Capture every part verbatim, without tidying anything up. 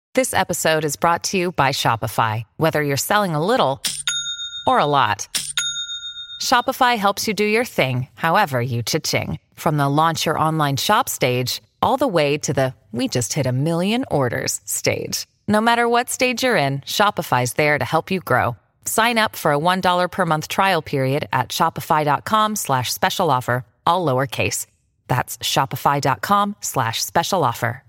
This episode is brought to you by Shopify. Whether you're selling a little or a lot, Shopify helps you do your thing, however you cha-ching. From the launch your online shop stage, all the way to the we just hit a million orders stage. No matter what stage you're in, Shopify's there to help you grow. Sign up for a one dollar per month trial period at shopify.com slash special offer, all lowercase. That's shopify.com slash special offer.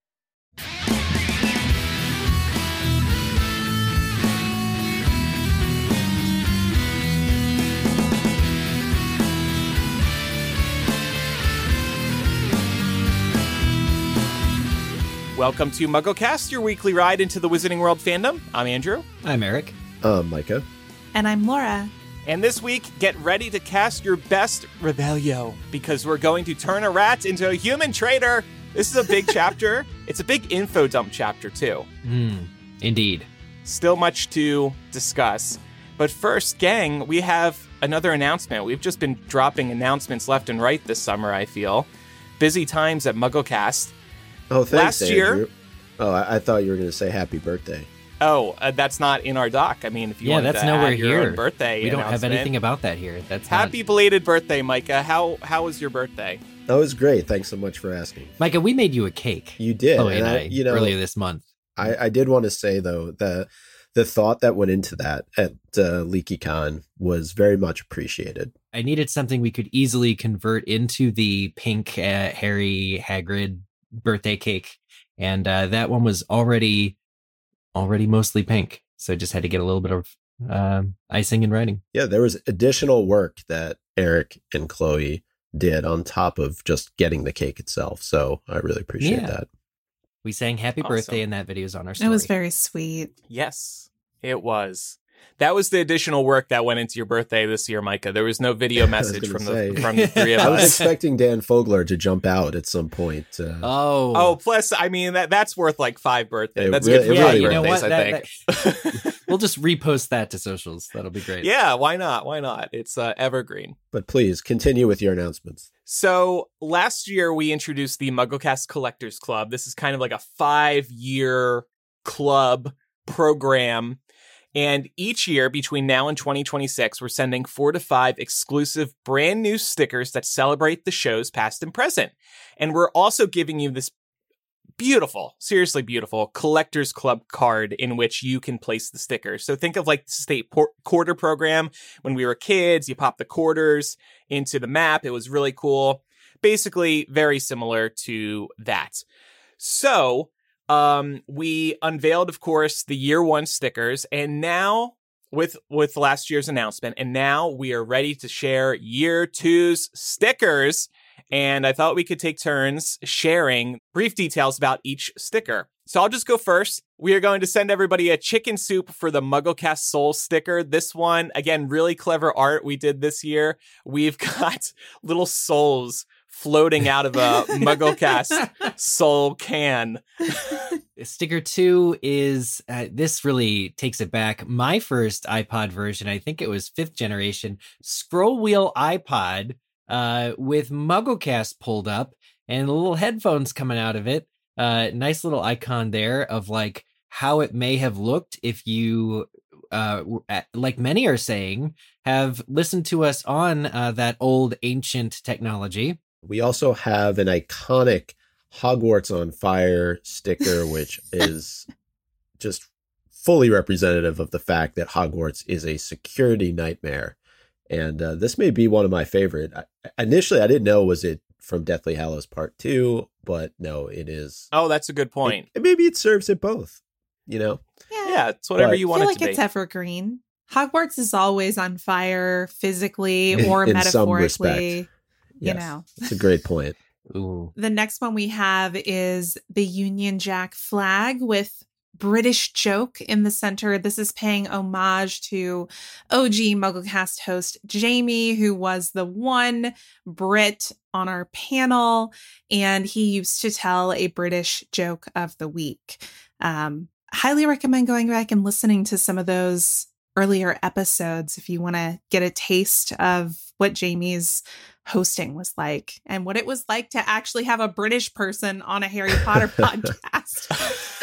Welcome to MuggleCast, your weekly ride into the Wizarding World fandom. I'm Andrew. I'm Eric. I'm Micah. And I'm Laura. And this week, get ready to cast your best Rebellio, because we're going to turn a rat into a human traitor. This is a big chapter. It's a big info dump chapter, too. Mm, indeed. Still much to discuss. But first, gang, we have another announcement. We've just been dropping announcements left and right this summer, I feel. Busy times at MuggleCast. Oh, thanks, Last Andrew. year... Oh, I, I thought you were going to say happy birthday. Oh, uh, that's not in our doc. I mean, if you yeah, want that's to nowhere add your here. own birthday we don't have announcement. anything about that here. That's Happy not... belated birthday, Micah. How how was your birthday? That was great. Thanks so much for asking. Micah, we made you a cake. You did. Chloe and and I, I, you know, earlier this month. I, I did want to say, though, the the thought that went into that at uh, LeakyCon was very much appreciated. I needed something we could easily convert into the pink uh, Harry Hagrid birthday cake. And uh, that one was already already mostly pink. So I just had to get a little bit of um, icing and writing. Yeah, there was additional work that Eric and Chloe did on top of just getting the cake itself. So I really appreciate Yeah. that. We sang happy Awesome. birthday, and that video is on our story. It was very sweet. Yes, it was. That was the additional work that went into your birthday this year, Micah. There was no video message gonna from say. the from the three of I was us. expecting Dan Fogler to jump out at some point. Uh, Oh. Oh, plus, I mean, that that's worth like five birthdays. It That's really- good for it yeah, five really you know birthdays, what? I That- think. that- we'll just repost that to socials. That'll be great. Yeah, why not? Why not? It's uh, evergreen. but please continue with your announcements. So last year we introduced the MuggleCast Collectors Club. This is kind of like a five-year club program. And each year between now and twenty twenty-six, we're sending four to five exclusive brand new stickers that celebrate the shows past and present. And we're also giving you this beautiful, seriously beautiful Collectors Club card in which you can place the stickers. So think of like the state por- quarter program. When we were kids, you pop the quarters into the map. It was really cool. Basically, very similar to that. So um, we unveiled, of course, the year one stickers, and now with with last year's announcement, and now we are ready to share year two's stickers. And I thought we could take turns sharing brief details about each sticker. So I'll just go first. We are going to send everybody a chicken soup for the MuggleCast Soul sticker. This one, again, really clever art we did this year. We've got little souls floating out of a MuggleCast Soul can. Sticker two is, uh, this really takes it back. My first iPod version, I think it was fifth generation, scroll wheel iPod uh, with MuggleCast pulled up and little headphones coming out of it. Uh, nice little icon there of like how it may have looked if you, uh, like many are saying, have listened to us on uh, that old ancient technology. We also have an iconic Hogwarts on Fire sticker, which is just fully representative of the fact that Hogwarts is a security nightmare. And uh, this may be one of my favorite. I, initially, I didn't know was it from Deathly Hallows Part two, but no, it is. Oh, that's a good point. It, maybe it serves it both, you know? Yeah. Yeah, it's whatever But- you I want feel it like to it's be. evergreen. Hogwarts is always on fire physically or In some metaphorically. respect. You Yes, know. it's a great point. Ooh. The next one we have is the Union Jack flag with British joke in the center. This is paying homage to O G MuggleCast host Jamie, who was the one Brit on our panel, and he used to tell a British joke of the week. Um, highly recommend going back and listening to some of those earlier episodes if you want to get a taste of what Jamie's hosting was like and what it was like to actually have a British person on a Harry Potter podcast.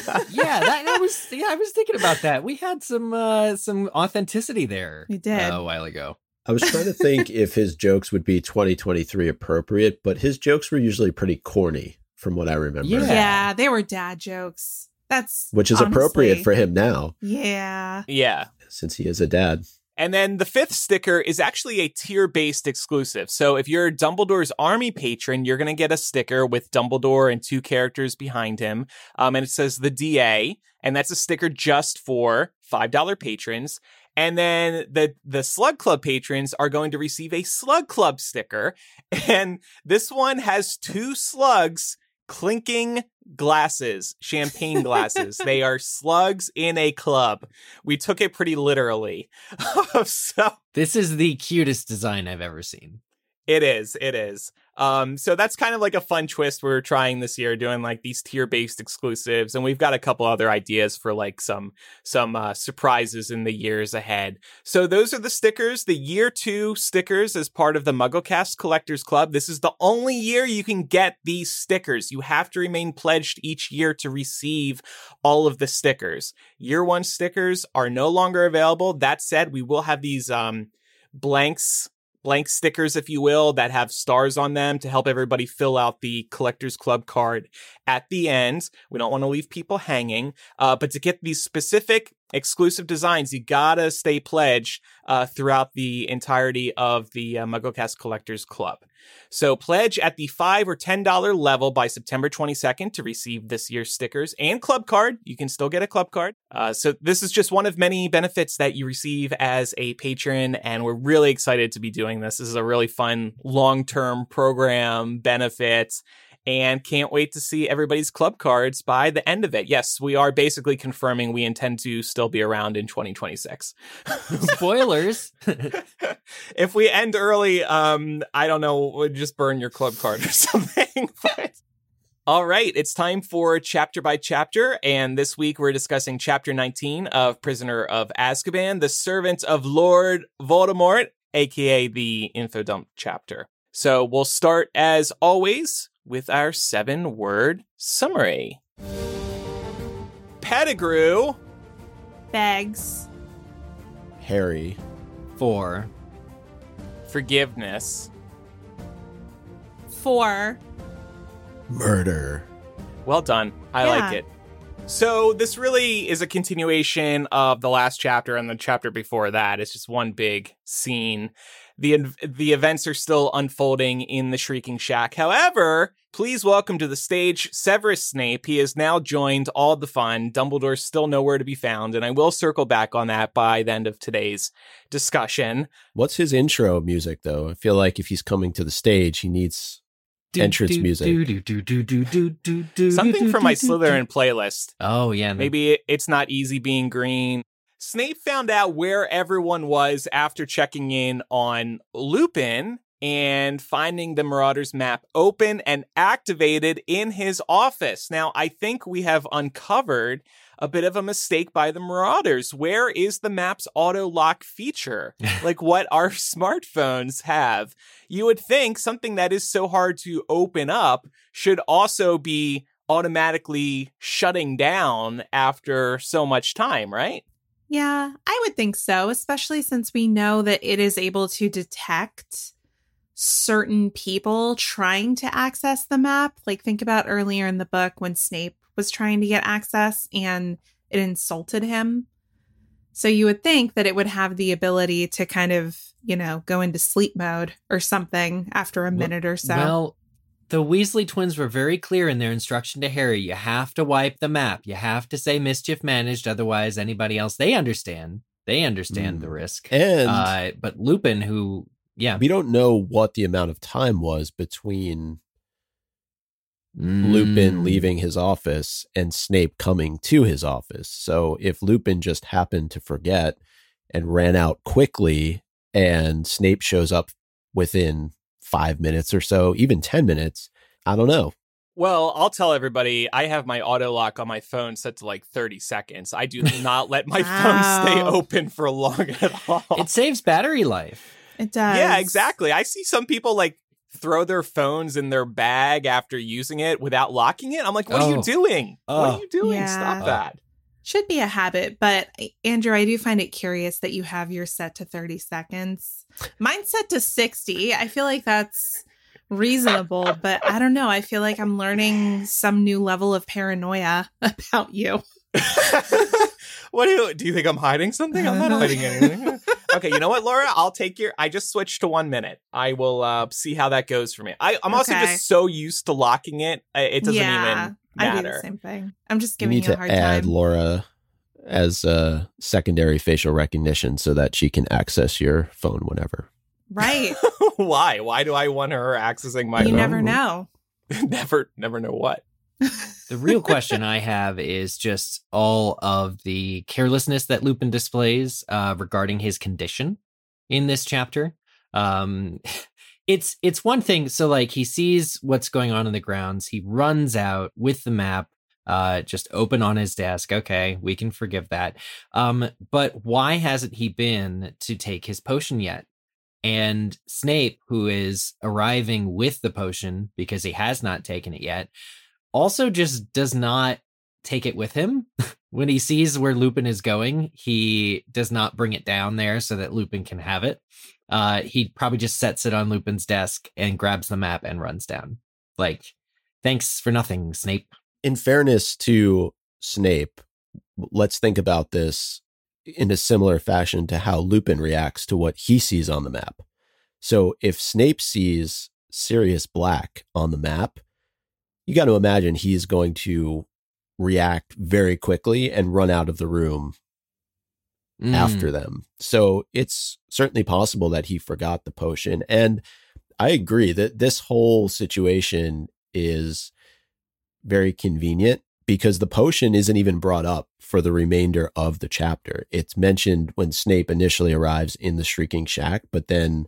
Yeah, that, that was. Yeah, I was thinking about that. We had some uh, some authenticity there. We did. uh, a while ago. I was trying to think if his jokes would be twenty twenty-three appropriate, but his jokes were usually pretty corny from what I remember. Yeah. Yeah, they were dad jokes. That's Which is honestly- appropriate for him now, Yeah. Yeah. since he is a dad. And then the fifth sticker is actually a tier-based exclusive. So if you're Dumbledore's Army patron, you're going to get a sticker with Dumbledore and two characters behind him. Um, and it says the D A, and that's a sticker just for five dollars patrons. And then the, the Slug Club patrons are going to receive a Slug Club sticker. And this one has two slugs clinking glasses, champagne glasses. They are slugs in a club. We took it pretty literally. So This is the cutest design I've ever seen. it is, it is. Um, so that's kind of like a fun twist we're trying this year, doing like these tier-based exclusives, and we've got a couple other ideas for like some some uh, surprises in the years ahead. So those are the stickers, the year two stickers as part of the MuggleCast Collectors Club. This is the only year you can get these stickers. You have to remain pledged each year to receive all of the stickers. Year one stickers are no longer available. That said, we will have these um, blanks. blank stickers, if you will, that have stars on them to help everybody fill out the Collectors Club card at the end. We don't want to leave people hanging, uh, but to get these specific exclusive designs, you gotta stay pledged uh, throughout the entirety of the uh, MuggleCast Collectors Club. So pledge at the five or ten dollars level by September twenty-second to receive this year's stickers and club card. You can still get a club card. Uh, so this is just one of many benefits that you receive as a patron, and we're really excited to be doing this. This is a really fun long-term program benefit, and can't wait to see everybody's club cards by the end of it. Yes, we are basically confirming we intend to still be around in twenty twenty-six. Spoilers. If we end early, um, I don't know, we'll just burn your club card or something. But all right, it's time for chapter by chapter, and this week we're discussing chapter nineteen of Prisoner of Azkaban, the Servant of Lord Voldemort, aka the info dump chapter. So we'll start as always with our seven-word summary. Pettigrew. Bags. Harry. Four. Forgiveness. Four. Murder. Well done. I Yeah. like it. So this really is a continuation of the last chapter and the chapter before that. It's just one big scene. The the events are still unfolding in the Shrieking Shack. However, please welcome to the stage Severus Snape. He has now joined all the fun. Dumbledore's still nowhere to be found, and I will circle back on that by the end of today's discussion. What's his intro music, though? I feel like if he's coming to the stage, he needs entrance music. Something from my Slytherin playlist. Oh, yeah. Maybe it's not easy being green. Snape found out where everyone was after checking in on Lupin and finding the Marauders map open and activated in his office. Now, I think we have uncovered a bit of a mistake by the Marauders. Where is the map's auto lock feature? Like what our smartphones have. You would think something that is so hard to open up should also be automatically shutting down after so much time, right? Yeah, I would think so, especially since we know that it is able to detect certain people trying to access the map. Like, think about earlier in the book when Snape was trying to get access and it insulted him. So you would think that it would have the ability to kind of, you know, go into sleep mode or something after a minute or so. Well, the Weasley twins were very clear in their instruction to Harry. You have to wipe the map. You have to say mischief managed. Otherwise, anybody else, they understand. They understand Mm. the risk. And Uh, but Lupin, who, yeah. we don't know what the amount of time was between Lupin Mm. leaving his office and Snape coming to his office. So if Lupin just happened to forget and ran out quickly and Snape shows up within five minutes or so, even ten minutes, I don't know. Well, I'll tell everybody, I have my auto lock on my phone set to like thirty seconds. I do not let my Wow. phone stay open for long at all. It saves battery life. It does. Yeah, exactly. I see some people like throw their phones in their bag after using it without locking it. I'm like, what oh. are you doing? Oh. What are you doing? Yeah. Stop that. Should be a habit. But Andrew, I do find it curious that you have your set to thirty seconds. Mine's set to sixty. I feel like that's reasonable, but I don't know. I feel like I'm learning some new level of paranoia about you. What do you do? You think I'm hiding something? I'm not hiding anything. Okay, you know what, Laura? I'll take your. I just switched to one minute. I will uh, see how that goes for me. I, I'm also okay. just so used to locking it. It doesn't yeah, even matter. I do the same thing. I'm just giving you, need you a hard to add time. Laura as a secondary facial recognition so that she can access your phone whenever. Right. Why? Why do I want her accessing my you phone? You never know. never, never know what. The real question I have is just all of the carelessness that Lupin displays uh, regarding his condition in this chapter. Um, it's it's one thing. So like he sees what's going on in the grounds. He runs out with the map, uh, just open on his desk. Okay, we can forgive that. Um, but why hasn't he been to take his potion yet? And Snape, who is arriving with the potion because he has not taken it yet, also just does not take it with him. When he sees where Lupin is going, he does not bring it down there so that Lupin can have it. Uh, he probably just sets it on Lupin's desk and grabs the map and runs down. Like, thanks for nothing, Snape. In fairness to Snape, let's think about this in a similar fashion to how Lupin reacts to what he sees on the map. So if Snape sees Sirius Black on the map, you got to imagine he's going to react very quickly and run out of the room mm. after them. So it's certainly possible that he forgot the potion. And I agree that this whole situation is very convenient because the potion isn't even brought up for the remainder of the chapter. It's mentioned when Snape initially arrives in the Shrieking Shack, but then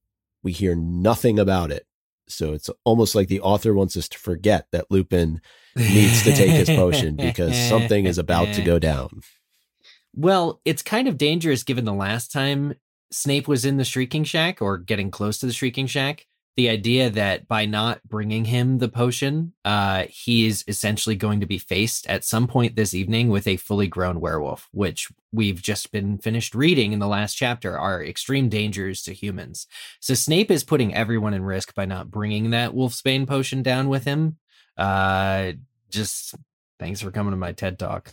we hear nothing about it. So it's almost like the author wants us to forget that Lupin needs to take his potion because something is about to go down. Well, it's kind of dangerous given the last time Snape was in the Shrieking Shack or getting close to the Shrieking Shack. The idea that by not bringing him the potion, uh, he is essentially going to be faced at some point this evening with a fully grown werewolf, which we've just been finished reading in the last chapter are extreme dangers to humans. So Snape is putting everyone in risk by not bringing that Wolfsbane potion down with him. Uh, just thanks for coming to my TED Talk.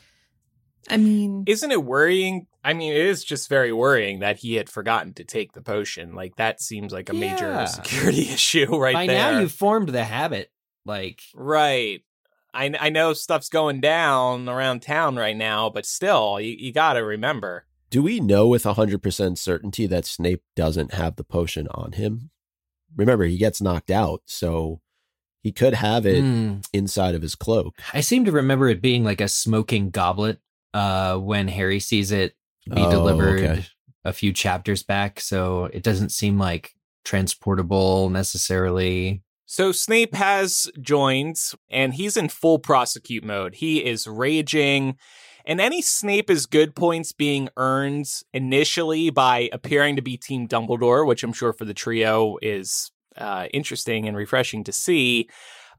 I mean, isn't it worrying? I mean, it is just very worrying that he had forgotten to take the potion. Like, that seems like a yeah. major security issue right By there. By now, you've formed the habit. Like, right. I, I know stuff's going down around town right now, but still, you, you got to remember. Do we know with one hundred percent certainty that Snape doesn't have the potion on him? Remember, he gets knocked out, so he could have it mm. inside of his cloak. I seem to remember it being like a smoking goblet. Uh, when Harry sees it be oh, delivered okay. a few chapters back, so it doesn't seem like transportable necessarily. So Snape has joined, and he's in full prosecute mode. He is raging, and any Snape is good points being earned initially by appearing to be Team Dumbledore, which I'm sure for the trio is uh, interesting and refreshing to see.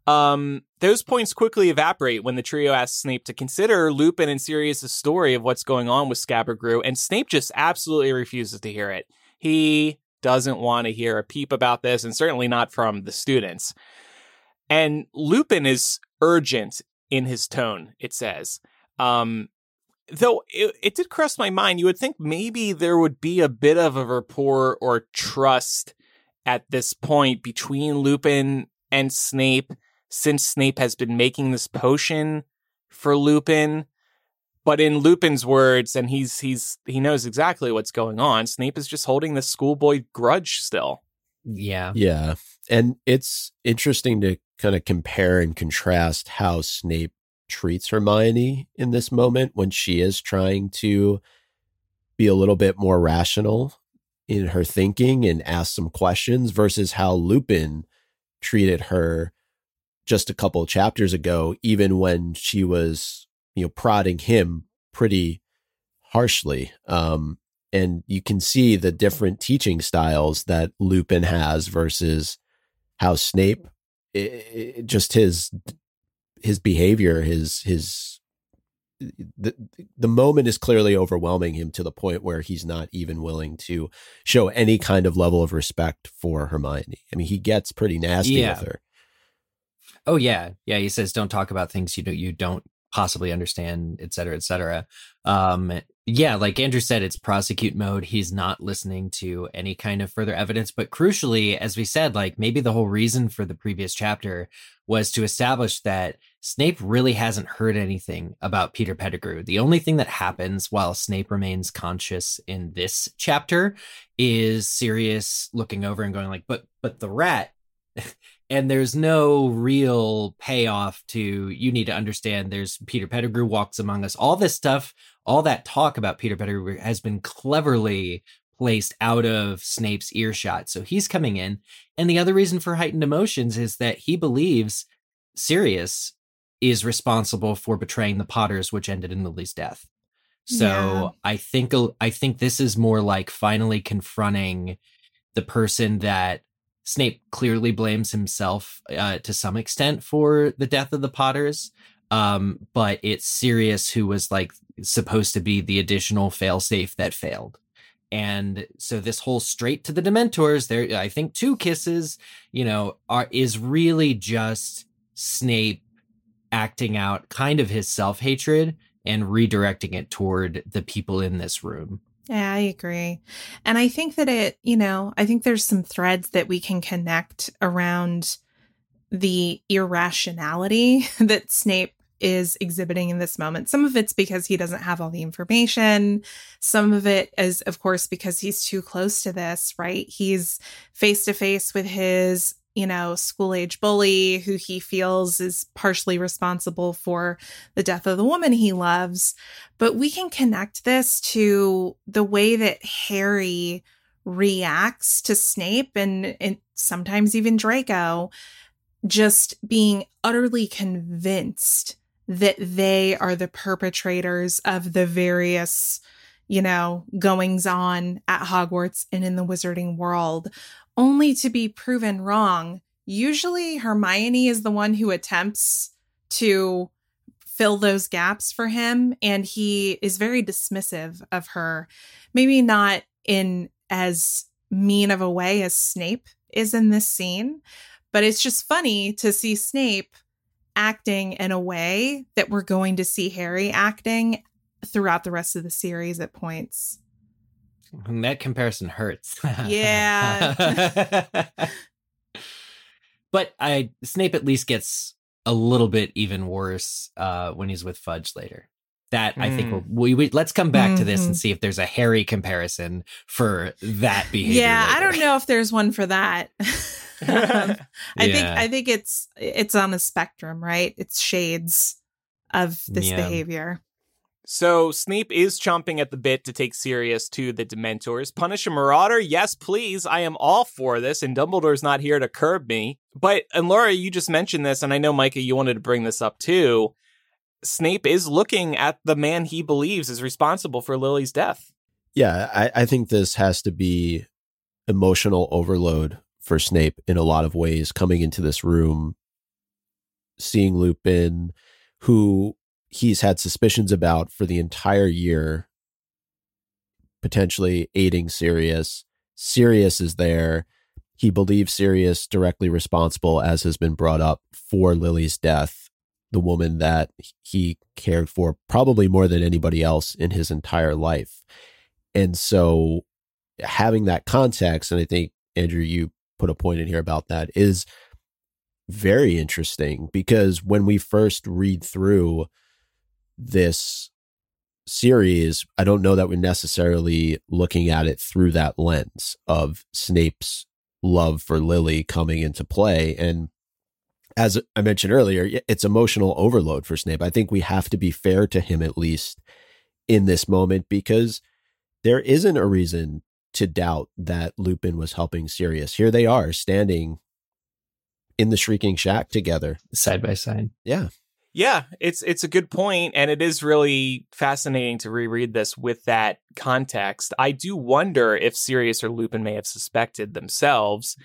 Um, those points quickly evaporate when the trio asks Snape to consider Lupin and Sirius' story of what's going on with Scabbard-Grew, and Snape just absolutely refuses to hear it. He doesn't want to hear a peep about this, and certainly not from the students. And Lupin is urgent in his tone, it says. Um, though it, it did cross my mind, you would think maybe there would be a bit of a rapport or trust at this point between Lupin and Snape, since Snape has been making this potion for Lupin. But in Lupin's words, and he's he's he knows exactly what's going on, Snape is just holding this schoolboy grudge still. Yeah. Yeah. And it's interesting to kind of compare and contrast how Snape treats Hermione in this moment when she is trying to be a little bit more rational in her thinking and ask some questions versus how Lupin treated her just a couple of chapters ago, even when she was, you know, prodding him pretty harshly. Um, and you can see the different teaching styles that Lupin has versus how Snape, it, it, just his his behavior, his his the the moment is clearly overwhelming him to the point where he's not even willing to show any kind of level of respect for Hermione. I mean, he gets pretty nasty Yeah. with her. Oh yeah, yeah. He says, "Don't talk about things you don't you don't possibly understand," et cetera, et cetera. Um, yeah, like Andrew said, it's prosecute mode. He's not listening to any kind of further evidence. But crucially, as we said, like maybe the whole reason for the previous chapter was to establish that Snape really hasn't heard anything about Peter Pettigrew. The only thing that happens while Snape remains conscious in this chapter is Sirius looking over and going like, "But but the rat." And there's no real payoff to, you need to understand there's Peter Pettigrew walks among us. All this stuff, all that talk about Peter Pettigrew has been cleverly placed out of Snape's earshot. So he's coming in. And the other reason for heightened emotions is that he believes Sirius is responsible for betraying the Potters, which ended in Lily's death. So Yeah. I think I think this is more like finally confronting the person that Snape clearly blames himself uh, to some extent for the death of the Potters. Um, but it's Sirius who was like supposed to be the additional failsafe that failed. And so this whole straight to the Dementors, there, I think two kisses, you know, are is really just Snape acting out kind of his self-hatred and redirecting it toward the people in this room. Yeah, I agree. And I think that it, you know, I think there's some threads that we can connect around the irrationality that Snape is exhibiting in this moment. Some of it's because he doesn't have all the information. Some of it is, of course, because he's too close to this, right? He's face to face with his, you know, school age bully who he feels is partially responsible for the death of the woman he loves. But we can connect this to the way that Harry reacts to Snape and, and sometimes even Draco, just being utterly convinced that they are the perpetrators of the various, you know, goings on at Hogwarts and in the wizarding world, only to be proven wrong. Usually Hermione is the one who attempts to fill those gaps for him, and he is very dismissive of her. Maybe not in as mean of a way as Snape is in this scene, but it's just funny to see Snape acting in a way that we're going to see Harry acting throughout the rest of the series at points. And that comparison hurts. Yeah. But I Snape at least gets a little bit even worse uh, when he's with Fudge later. That mm. I think we'll, we, we let's come back mm-hmm. to this and see if there's a Harry comparison for that behavior. Yeah, later. I don't know if there's one for that. um, I yeah. think I think it's it's on a spectrum, right? It's shades of this yeah. behavior. So Snape is chomping at the bit to take Sirius to the Dementors. Punish a Marauder? Yes, please. I am all for this, and Dumbledore's not here to curb me. But, and Laura, you just mentioned this, and I know, Micah, you wanted to bring this up too. Snape is looking at the man he believes is responsible for Lily's death. Yeah, I, I think this has to be emotional overload for Snape in a lot of ways, coming into this room, seeing Lupin, who he's had suspicions about for the entire year, potentially aiding Sirius. Sirius is there. He believes Sirius directly responsible, as has been brought up, for Lily's death, the woman that he cared for probably more than anybody else in his entire life. And so having that context, and I think, Andrew, you put a point in here about that, is very interesting, because when we first read through this series, I don't know that we're necessarily looking at it through that lens of Snape's love for Lily coming into play. And as I mentioned earlier, it's emotional overload for Snape. I think we have to be fair to him, at least in this moment, because there isn't a reason to doubt that Lupin was helping Sirius. Here they are standing in the Shrieking Shack together, side by side. Yeah. Yeah, it's it's a good point, and it is really fascinating to reread this with that context. I do wonder if Sirius or Lupin may have suspected themselves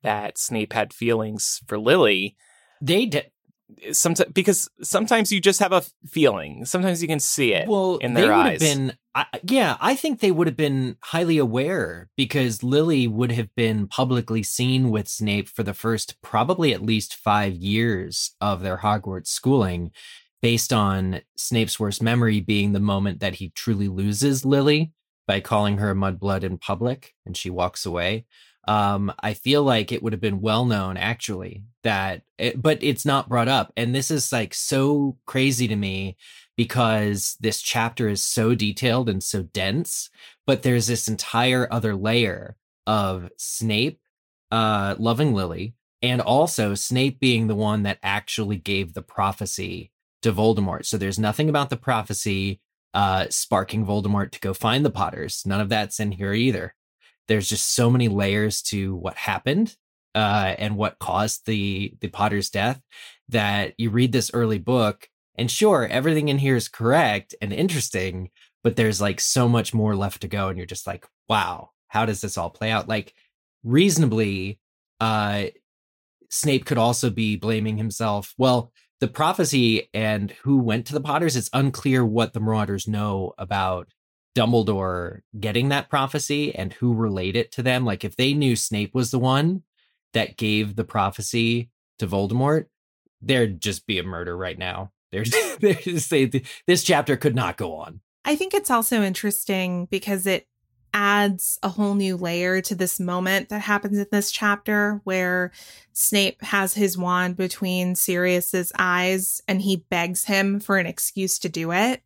that Snape had feelings for Lily. They did. Sometimes, because sometimes you just have a feeling. Sometimes you can see it Well, in they their would eyes. have been, I, yeah, I think they would have been highly aware because Lily would have been publicly seen with Snape for the first probably at least five years of their Hogwarts schooling, based on Snape's worst memory being the moment that he truly loses Lily by calling her a mudblood in public and she walks away. Um, I feel like it would have been well known actually that, it, but it's not brought up. And this is like so crazy to me because this chapter is so detailed and so dense, but there's this entire other layer of Snape, uh, loving Lily, and also Snape being the one that actually gave the prophecy to Voldemort. So there's nothing about the prophecy, uh, sparking Voldemort to go find the Potters. None of that's in here either. There's just so many layers to what happened uh, and what caused the the Potter's death that you read this early book and sure, everything in here is correct and interesting, but there's like so much more left to go. And you're just like, wow, how does this all play out? Like reasonably, uh, Snape could also be blaming himself. Well, the prophecy and who went to the Potters, it's unclear what the Marauders know about Dumbledore getting that prophecy and who relayed it to them. Like if they knew Snape was the one that gave the prophecy to Voldemort, there'd just be a murder right now. There's, there's this chapter could not go on. I think it's also interesting because it adds a whole new layer to this moment that happens in this chapter where Snape has his wand between Sirius's eyes and he begs him for an excuse to do it.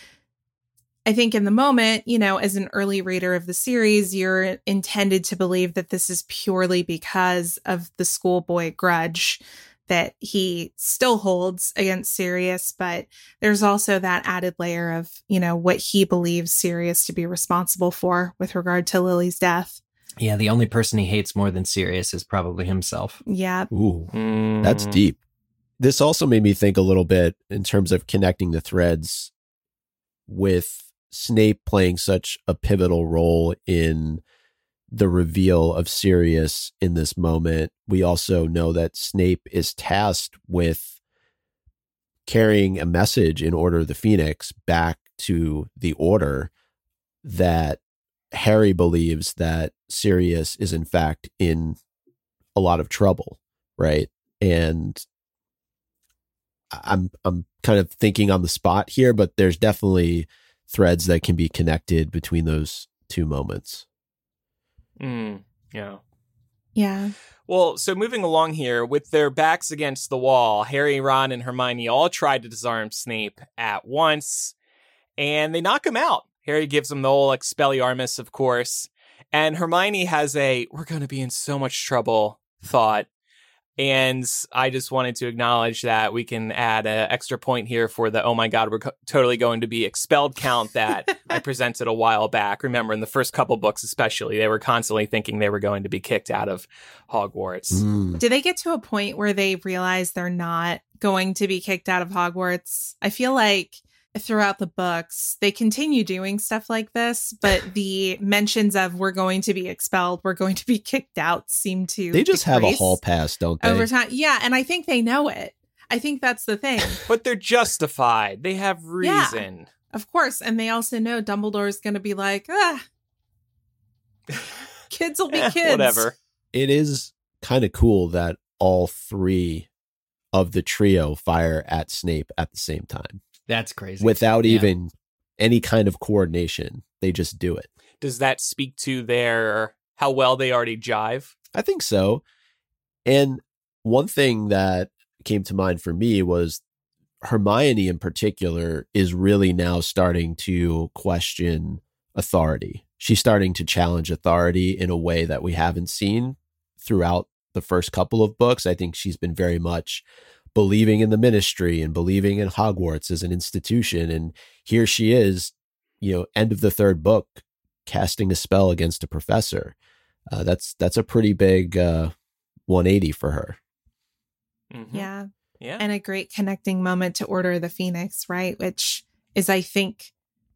I think in the moment, you know, as an early reader of the series, you're intended to believe that this is purely because of the schoolboy grudge that he still holds against Sirius. But there's also that added layer of, you know, what he believes Sirius to be responsible for with regard to Lily's death. Yeah, the only person he hates more than Sirius is probably himself. Yeah. Ooh, Mm. that's deep. This also made me think a little bit in terms of connecting the threads with Snape playing such a pivotal role in the reveal of Sirius in this moment. We also know that Snape is tasked with carrying a message in Order of the Phoenix back to the Order that Harry believes that Sirius is in fact in a lot of trouble, right? And I'm I'm kind of thinking on the spot here, but there's definitely threads that can be connected between those two moments. Mm, yeah. Yeah. Well, so moving along here, with their backs against the wall, Harry, Ron, and Hermione all tried to disarm Snape at once, and they knock him out. Harry gives him the old Expelliarmus, of course, and Hermione has a, we're going to be in so much trouble thought. And I just wanted to acknowledge that we can add an extra point here for the, oh my God, we're co- totally going to be expelled count that I presented a while back. Remember, in the first couple books especially, they were constantly thinking they were going to be kicked out of Hogwarts. Mm. Do they get to a point where they realize they're not going to be kicked out of Hogwarts? I feel like throughout the books, they continue doing stuff like this, but the mentions of we're going to be expelled, we're going to be kicked out seem to They just have a decrease hall pass, don't they? over time. Yeah, and I think they know it. I think that's the thing. But they're justified. They have reason. Of course. And they also know Dumbledore's going to be like, ah, kids will be Eh, kids. Whatever. It is kind of cool that all three of the trio fire at Snape at the same time That's crazy. without Yeah. even any kind of coordination. They just do it. Does that speak to their how well they already jive? I think so. And one thing that came to mind for me was Hermione in particular is really now starting to question authority. She's starting to challenge authority in a way that we haven't seen throughout the first couple of books. I think she's been very much believing in the ministry and believing in Hogwarts as an institution. And here she is, you know, end of the third book, casting a spell against a professor. Uh, that's that's a pretty big uh, one eighty for her. Mm-hmm. Yeah. Yeah. And a great connecting moment to Order of the Phoenix, right? Which is, I think,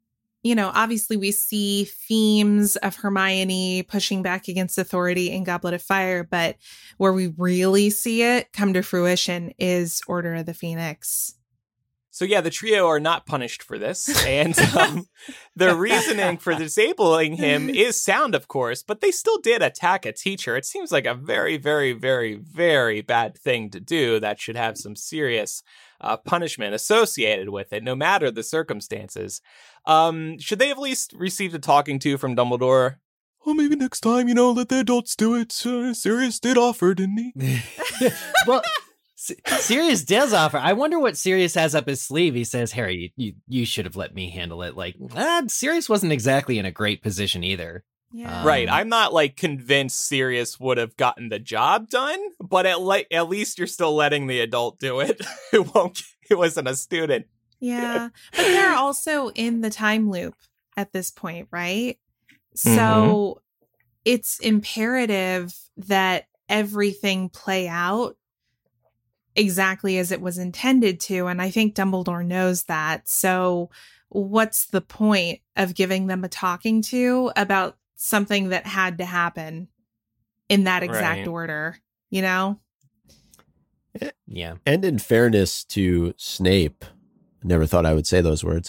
you know, obviously we see themes of Hermione pushing back against authority in Goblet of Fire, but where we really see it come to fruition is Order of the Phoenix. So yeah, the trio are not punished for this, and um, the reasoning for disabling him is sound, of course, but they still did attack a teacher. It seems like a very, very, very, very bad thing to do that should have some serious uh, punishment associated with it, no matter the circumstances. Um, should they have at least received a talking to from Dumbledore? Well, maybe next time, you know, let the adults do it. Uh, Sirius did offer, didn't he? Well... Sirius does offer. I wonder what Sirius has up his sleeve. He says, Harry, you, you should have let me handle it. Like, ah, Sirius wasn't exactly in a great position either. Yeah. Um, Right. I'm not like convinced Sirius would have gotten the job done, but at le- at least you're still letting the adult do it. It won't. It wasn't a student. Yeah. But they're also in the time loop at this point, right? So Mhm. it's imperative that everything play out exactly as it was intended to. And I think Dumbledore knows that. So what's the point of giving them a talking to about something that had to happen in that exact Right. order, you know? Yeah. And in fairness to Snape, I never thought I would say those words.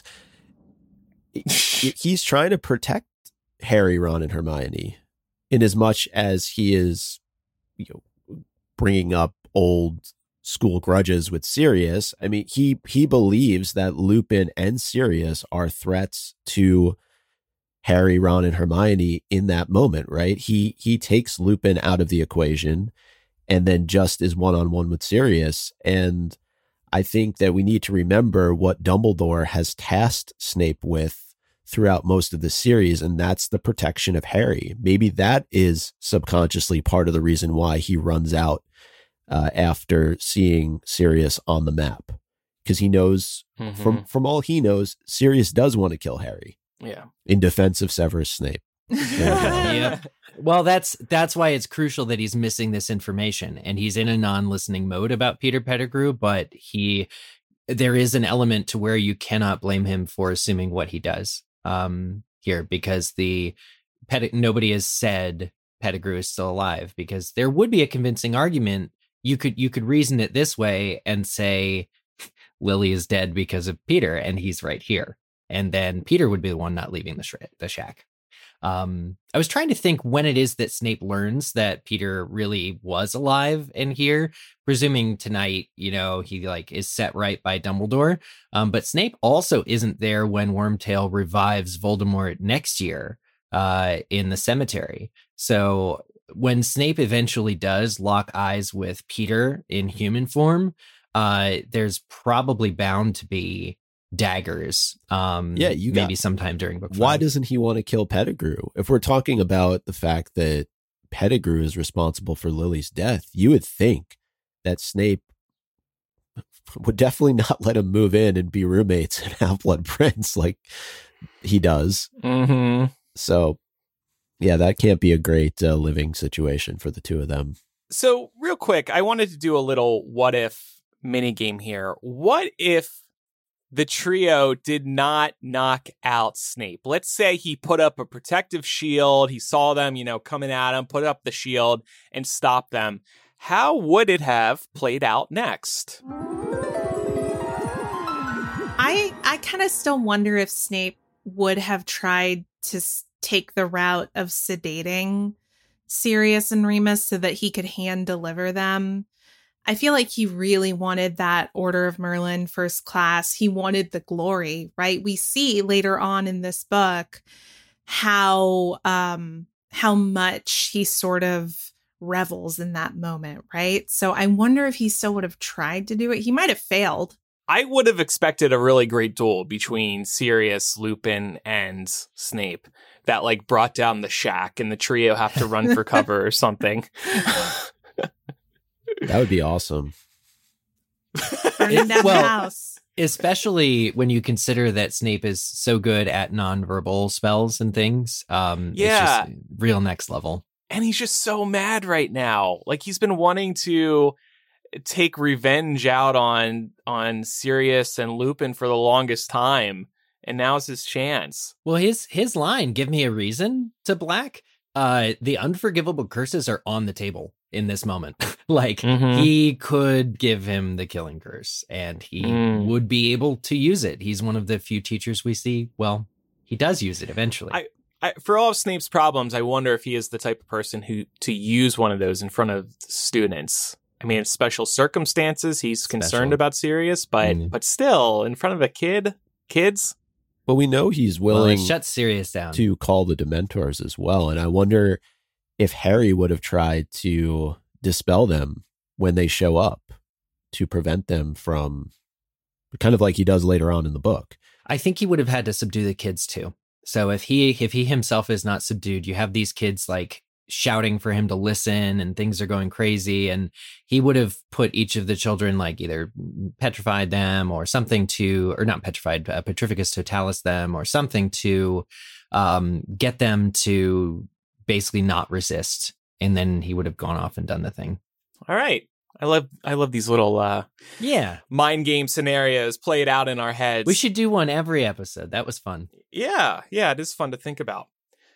he- He's trying to protect Harry, Ron, and Hermione in as much as he is, you know, bringing up old school grudges with Sirius. I mean, he he believes that Lupin and Sirius are threats to Harry, Ron, and Hermione in that moment, right? He he takes Lupin out of the equation and then just is one-on-one with Sirius. And I think that we need to remember what Dumbledore has tasked Snape with throughout most of the series, and that's the protection of Harry. Maybe that is subconsciously part of the reason why he runs out Uh, after seeing Sirius on the map, because he knows Mhm. from from all he knows, Sirius does want to kill Harry Yeah. in defense of Severus Snape. Yep. Well, that's that's why it's crucial that he's missing this information, and he's in a non-listening mode about Peter Pettigrew. But he, there is an element to where you cannot blame him for assuming what he does um, here, because the Pet- nobody has said Pettigrew is still alive, because there would be a convincing argument. You could you could reason it this way and say Lily is dead because of Peter, and he's right here, and then Peter would be the one not leaving the sh- the shack. Um, I was trying to think when it is that Snape learns that Peter really was alive and here, presuming tonight, you know, he like is set right by Dumbledore. Um, but Snape also isn't there when Wormtail revives Voldemort next year uh, in the cemetery. So when Snape eventually does lock eyes with Peter in human form, uh, there's probably bound to be daggers. Um, Yeah, you maybe got- sometime during book Why five. doesn't he want to kill Pettigrew? If we're talking about the fact that Pettigrew is responsible for Lily's death, you would think that Snape would definitely not let him move in and be roommates in Half-Blood Prince like he does. Mm-hmm. So, yeah, that can't be a great uh, living situation for the two of them. So, real quick, I wanted to do a little what if mini game here. What if the trio did not knock out Snape? Let's say he put up a protective shield. He saw them, you know, coming at him, put up the shield and stopped them. How would it have played out next? I I kind of still wonder if Snape would have tried to s- take the route of sedating Sirius and Remus so that he could hand deliver them. I feel like he really wanted that Order of Merlin first class. He wanted the glory, right? We see later on in this book how um how much he sort of revels in that moment, right? So I wonder if he still would have tried to do it. He might have failed. I would have expected a really great duel between Sirius, Lupin, and Snape that like brought down the shack and the trio have to run for cover or something. That would be awesome. Burning down Well, the house. Especially when you consider that Snape is so good at nonverbal spells and things. Um, Yeah. It's just real next level. And he's just so mad right now. Like he's been wanting to take revenge out on on Sirius and Lupin for the longest time. and now's his chance. Well, his his line, "Give me a reason to black." Uh, the unforgivable curses are on the table in this moment. Like Mhm. he could give him the killing curse, and he Mm. would be able to use it. He's one of the few teachers we see. Well, he does use it eventually. I- I, for all of Snape's problems, I wonder if he is the type of person who to use one of those in front of students. I mean, in special circumstances, he's concerned Special. about Sirius, but Mm. but still, in front of a kid, kids. But we know he's well, willing it shuts Sirius down. to call the Dementors as well. And I wonder if Harry would have tried to dispel them when they show up to prevent them from, kind of like he does later on in the book. I think he would have had to subdue the kids too. So if he if he himself is not subdued, you have these kids like shouting for him to listen, and things are going crazy, and he would have put each of the children, like either petrified them or something to, or not petrified, uh, petrificus totalis them or something to um, get them to basically not resist, and then he would have gone off and done the thing. All right. I love I love these little uh, Yeah, mind game scenarios played out in our heads. we should do one every episode. That was fun. Yeah, yeah, it is fun to think about.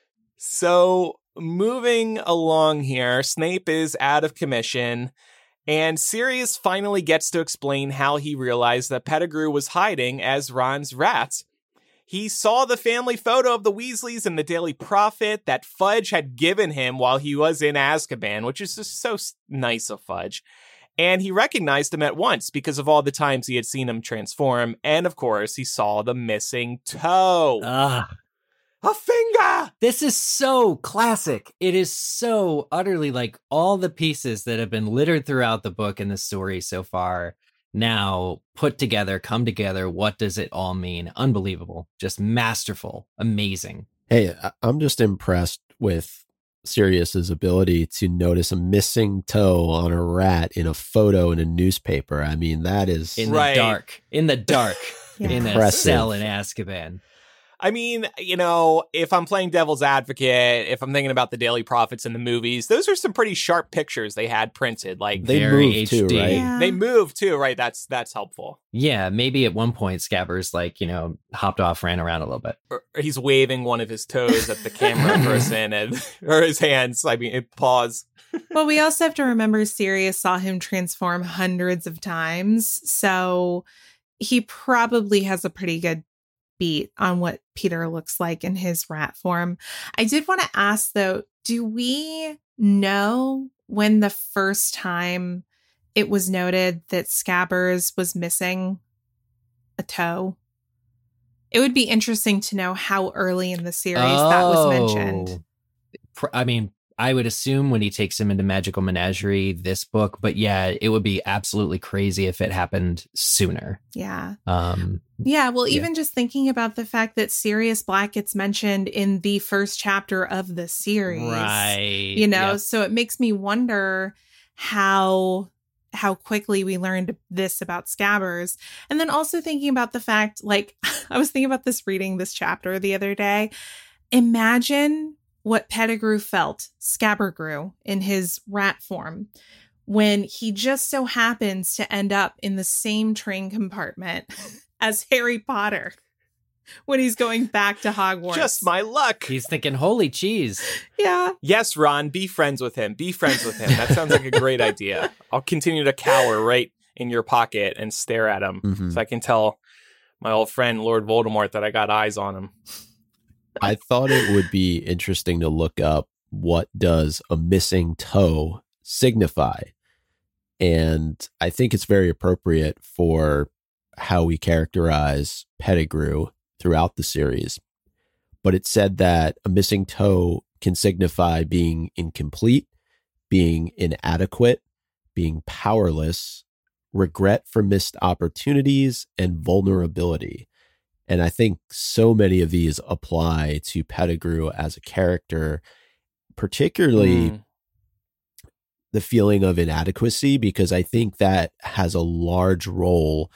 So, moving along here, Snape is out of commission, and Sirius finally gets to explain how he realized that Pettigrew was hiding as Ron's rat. He saw the family photo of the Weasleys in the Daily Prophet that Fudge had given him while he was in Azkaban, which is just so s- nice of Fudge. And he recognized him at once because of all the times he had seen him transform. And of course, he saw the missing toe. Ah. A finger! This is so classic. It is so utterly like all the pieces that have been littered throughout the book and the story so far now put together, come together. What does it all mean? Unbelievable. Just masterful. Amazing. Hey, I- I'm just impressed with Sirius's ability to notice a missing toe on a rat in a photo in a newspaper. I mean, that is In Right. the dark. In the dark. Yeah. In a Impressive. cell in Azkaban. I mean, you know, if I'm playing devil's advocate, if I'm thinking about the Daily Prophets in the movies, those are some pretty sharp pictures they had printed. Like they Very move H too, D. right? Yeah. they move too, right? That's that's helpful. Yeah, maybe at one point Scabbers like, you know, hopped off, ran around a little bit. Or or he's waving one of his toes at the camera person, and or his hands. I mean, it paws. Well, we also have to remember Sirius saw him transform hundreds of times. So he probably has a pretty good beat on what Peter looks like in his rat form. I did want to ask though, do we know when the first time it was noted that Scabbers was missing a toe? It would be interesting to know how early in the series that was mentioned. Oh. Pr- I mean, I would assume when he takes him into Magical Menagerie, this book, but yeah, it would be absolutely crazy if it happened sooner. Yeah. Um, Yeah, well, Yeah. even just thinking about the fact that Sirius Black gets mentioned in the first chapter of the series. right. You know, Yep. so it makes me wonder how how quickly we learned this about Scabbers. And then also thinking about the fact, like, I was thinking about this reading this chapter the other day. Imagine what Pettigrew felt, Scabbergrew, in his rat form, when he just so happens to end up in the same train compartment as Harry Potter when he's going back to Hogwarts. Just my luck. He's thinking, holy cheese. Yeah. Yes, Ron, be friends with him. Be friends with him. That sounds like a great idea. I'll continue to cower right in your pocket and stare at him Mhm. so I can tell my old friend Lord Voldemort that I got eyes on him. I thought it would be interesting to look up what does a missing toe signify. And I think it's very appropriate for how we characterize Pettigrew throughout the series. But it said that a missing toe can signify being incomplete, being inadequate, being powerless, regret for missed opportunities, and vulnerability. And I think so many of these apply to Pettigrew as a character, particularly Mm. the feeling of inadequacy, because I think that has a large role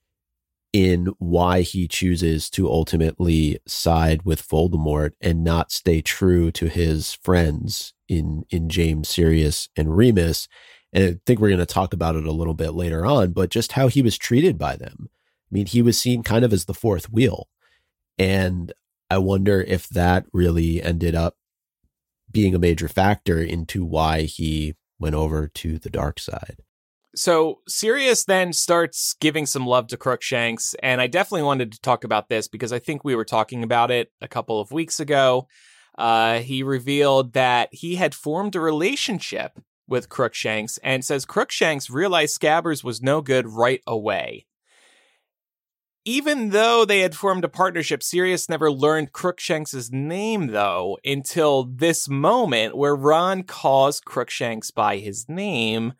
in why he chooses to ultimately side with Voldemort and not stay true to his friends in, in James, Sirius, and Remus. And I think we're going to talk about it a little bit later on, but just how he was treated by them. I mean, he was seen kind of as the fourth wheel. And I wonder if that really ended up being a major factor into why he went over to the dark side. So Sirius then starts giving some love to Crookshanks, and I definitely wanted to talk about this because I think we were talking about it a couple of weeks ago. Uh, he revealed that he had formed a relationship with Crookshanks and says Crookshanks realized Scabbers was no good right away. Even though they had formed a partnership, Sirius never learned Crookshanks' name, though, until this moment where Ron calls Crookshanks by his name.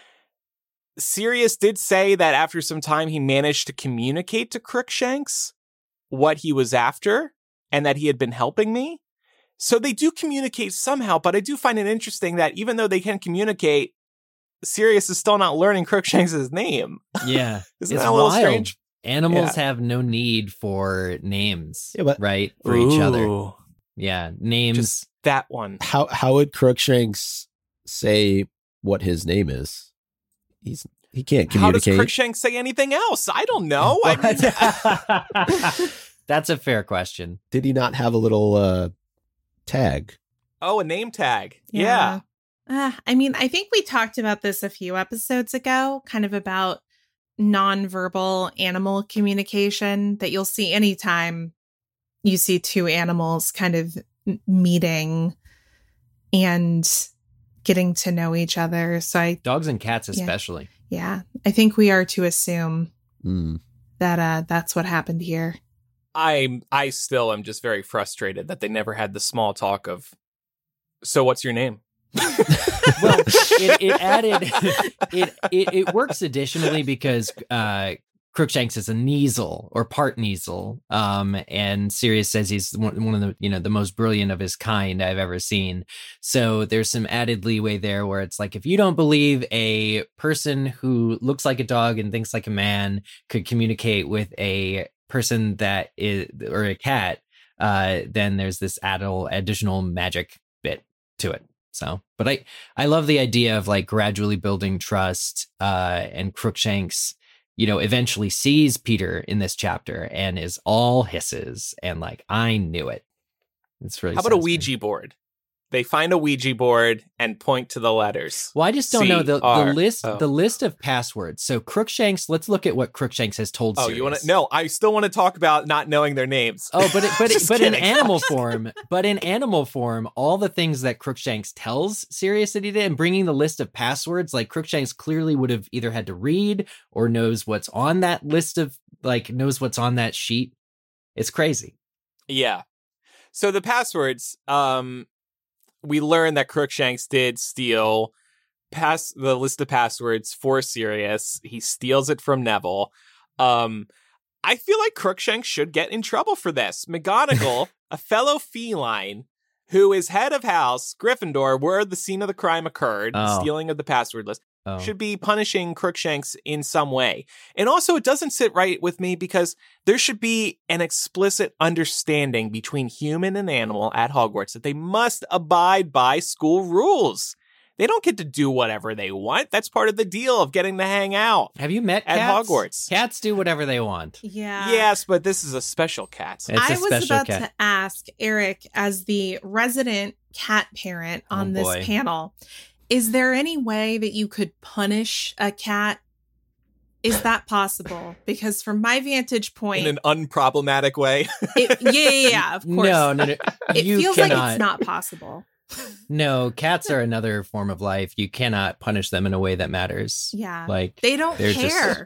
Sirius did say that after some time he managed to communicate to Crookshanks what he was after and that he had been helping me. So they do communicate somehow, but I do find it interesting that even though they can communicate, Sirius is still not learning Crookshanks' name. Yeah. Isn't it's that a little wild. strange? Animals Yeah. have no need for names, Yeah, but- right? For each other. Ooh, Yeah. Names. just that one. How how would Crookshanks say what his name is? He's he can't How does communicate. Crookshanks say anything else? I don't know. I mean, That's a fair question. Did he not have a little uh, tag? oh, a name tag. Yeah. Uh, I mean, I think we talked about this a few episodes ago, kind of about nonverbal animal communication that you'll see anytime you see two animals kind of m- meeting and getting to know each other. So I, Dogs and cats, Yeah. especially. yeah, I think we are to assume Mm. that uh, that's what happened here. I I still am just very frustrated that they never had the small talk of, so what's your name? Well, it, it added it, it it works additionally because uh Crookshanks is a Kneasel or part Kneasel, um, and Sirius says he's one, one of the you know the most brilliant of his kind I've ever seen. So there's some added leeway there where it's like if you don't believe a person who looks like a dog and thinks like a man could communicate with a person that is or a cat, uh, then there's this additional additional magic bit to it. So, but I, I love the idea of like gradually building trust, uh, and Crookshanks, you know, eventually sees Peter in this chapter and is all hisses and like, I knew it. It's really How about a satisfying. Ouija board? They find a Ouija board and point to the letters. Well, I just don't know the, the C R list, O. the list of passwords. So Crookshanks, let's look at what Crookshanks has told Oh, Sirius. you want to? No, I still want to talk about not knowing their names. Oh, but it, but it, Just but in kidding. animal form, but in animal form, all the things that Crookshanks tells Sirius that he did, and bringing the list of passwords, like Crookshanks clearly would have either had to read or knows what's on that list of like knows what's on that sheet. It's crazy. Yeah. So the passwords, um, we learned that Crookshanks did steal pass the list of passwords for Sirius. He steals it from Neville. Um, I feel like Crookshanks should get in trouble for this. McGonagall, a fellow feline who is head of house Gryffindor, where the scene of the crime occurred, the Oh. stealing of the password list, Oh. should be punishing Crookshanks in some way. And also, it doesn't sit right with me because there should be an explicit understanding between human and animal at Hogwarts that they must abide by school rules. They don't get to do whatever they want. That's part of the deal of getting to hang out. Have you met At cats? Hogwarts. Cats do whatever they want. Yeah. Yes, but this is a special cat. It's a I was special about cat. to ask Eric, as the resident cat parent on Oh, this boy. panel, is there any way that you could punish a cat? Is that possible? Because from my vantage point, In an unproblematic way. it, yeah, yeah, yeah, of course. No, no, no. It you feels cannot. like it's not possible. No, cats are another form of life. You cannot punish them in a way that matters. Yeah. Like They don't they're just- care.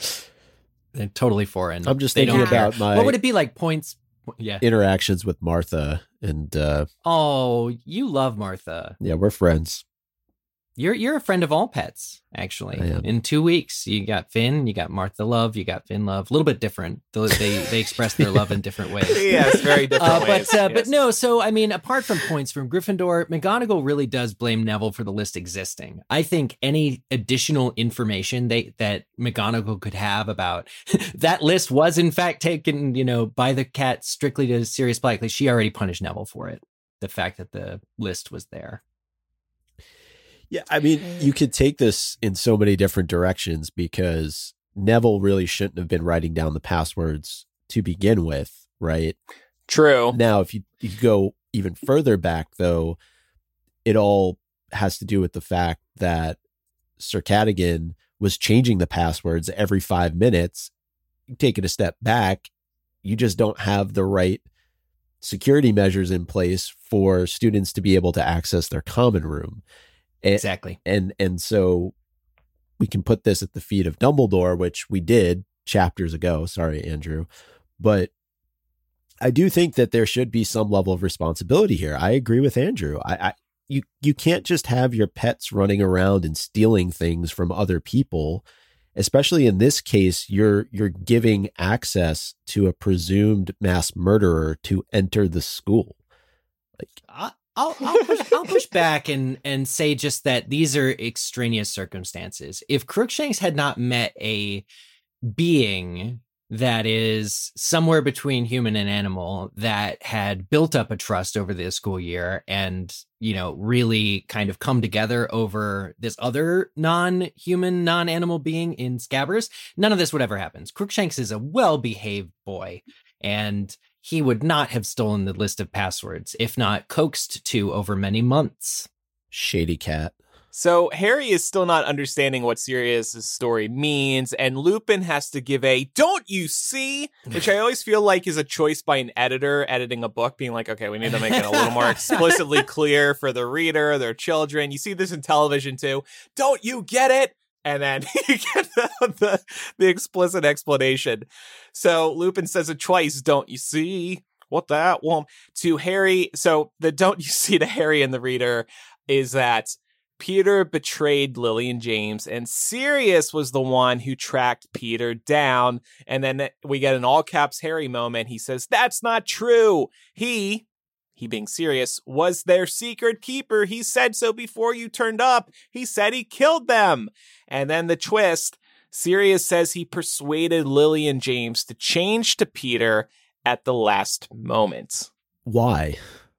they're totally foreign. I'm just They thinking don't care. about my What would it be like points? Yeah. interactions with Martha, and uh, Oh, you love Martha. yeah, we're friends. You're you're a friend of all pets, actually. I am. In two weeks, you got Finn, you got Martha Love, you got Finn Love. A little bit different. They they, they express their love in different ways. Yes, very different Uh, ways. but uh, but yes. no, so I mean, apart from points from Gryffindor, McGonagall really does blame Neville for the list existing. I think any additional information they that McGonagall could have about that list was in fact taken, you know, by the cat strictly to Sirius Black. Like she already punished Neville for it. The fact that the list was there. Yeah, I mean, you could take this in so many different directions because Neville really shouldn't have been writing down the passwords to begin with. right? True. Now, if you, you go even further back, though, it all has to do with the fact that Sir Cadogan was changing the passwords every five minutes. Take it a step back, you just don't have the right security measures in place for students to be able to access their common room. And, Exactly. And and so we can put this at the feet of Dumbledore, which we did chapters ago. Sorry, Andrew. But I do think that there should be some level of responsibility here. I agree with Andrew. I, I you you can't just have your pets running around and stealing things from other people. Especially in this case, you're you're giving access to a presumed mass murderer to enter the school. Like, I, I'll I'll push, I'll push back and and say just that these are extraneous circumstances. If Crookshanks had not met a being that is somewhere between human and animal that had built up a trust over the school year and, you know, really kind of come together over this other non-human, non-animal being in Scabbers, none of this would ever happen. Crookshanks is a well-behaved boy, and he would not have stolen the list of passwords, if not coaxed to over many months. Shady cat. So Harry is still not understanding what Sirius's story means, and Lupin has to give a "don't you see," which I always feel like is a choice by an editor editing a book, being like, okay, we need to make it a little more explicitly clear for the reader, their children. You see this in television too. Don't you get it? And then you get the, the, the explicit explanation. So Lupin says it twice, "don't you see?" What that one to Harry. So the "don't you see" to Harry and the reader is that Peter betrayed Lily and James, and Sirius was the one who tracked Peter down. And then we get an all caps Harry moment. He says, "That's not true. He, he being Sirius, was their secret keeper. He said so before you turned up. He said he killed them." And then the twist, Sirius says he persuaded Lily and James to change to Peter at the last moment. Why?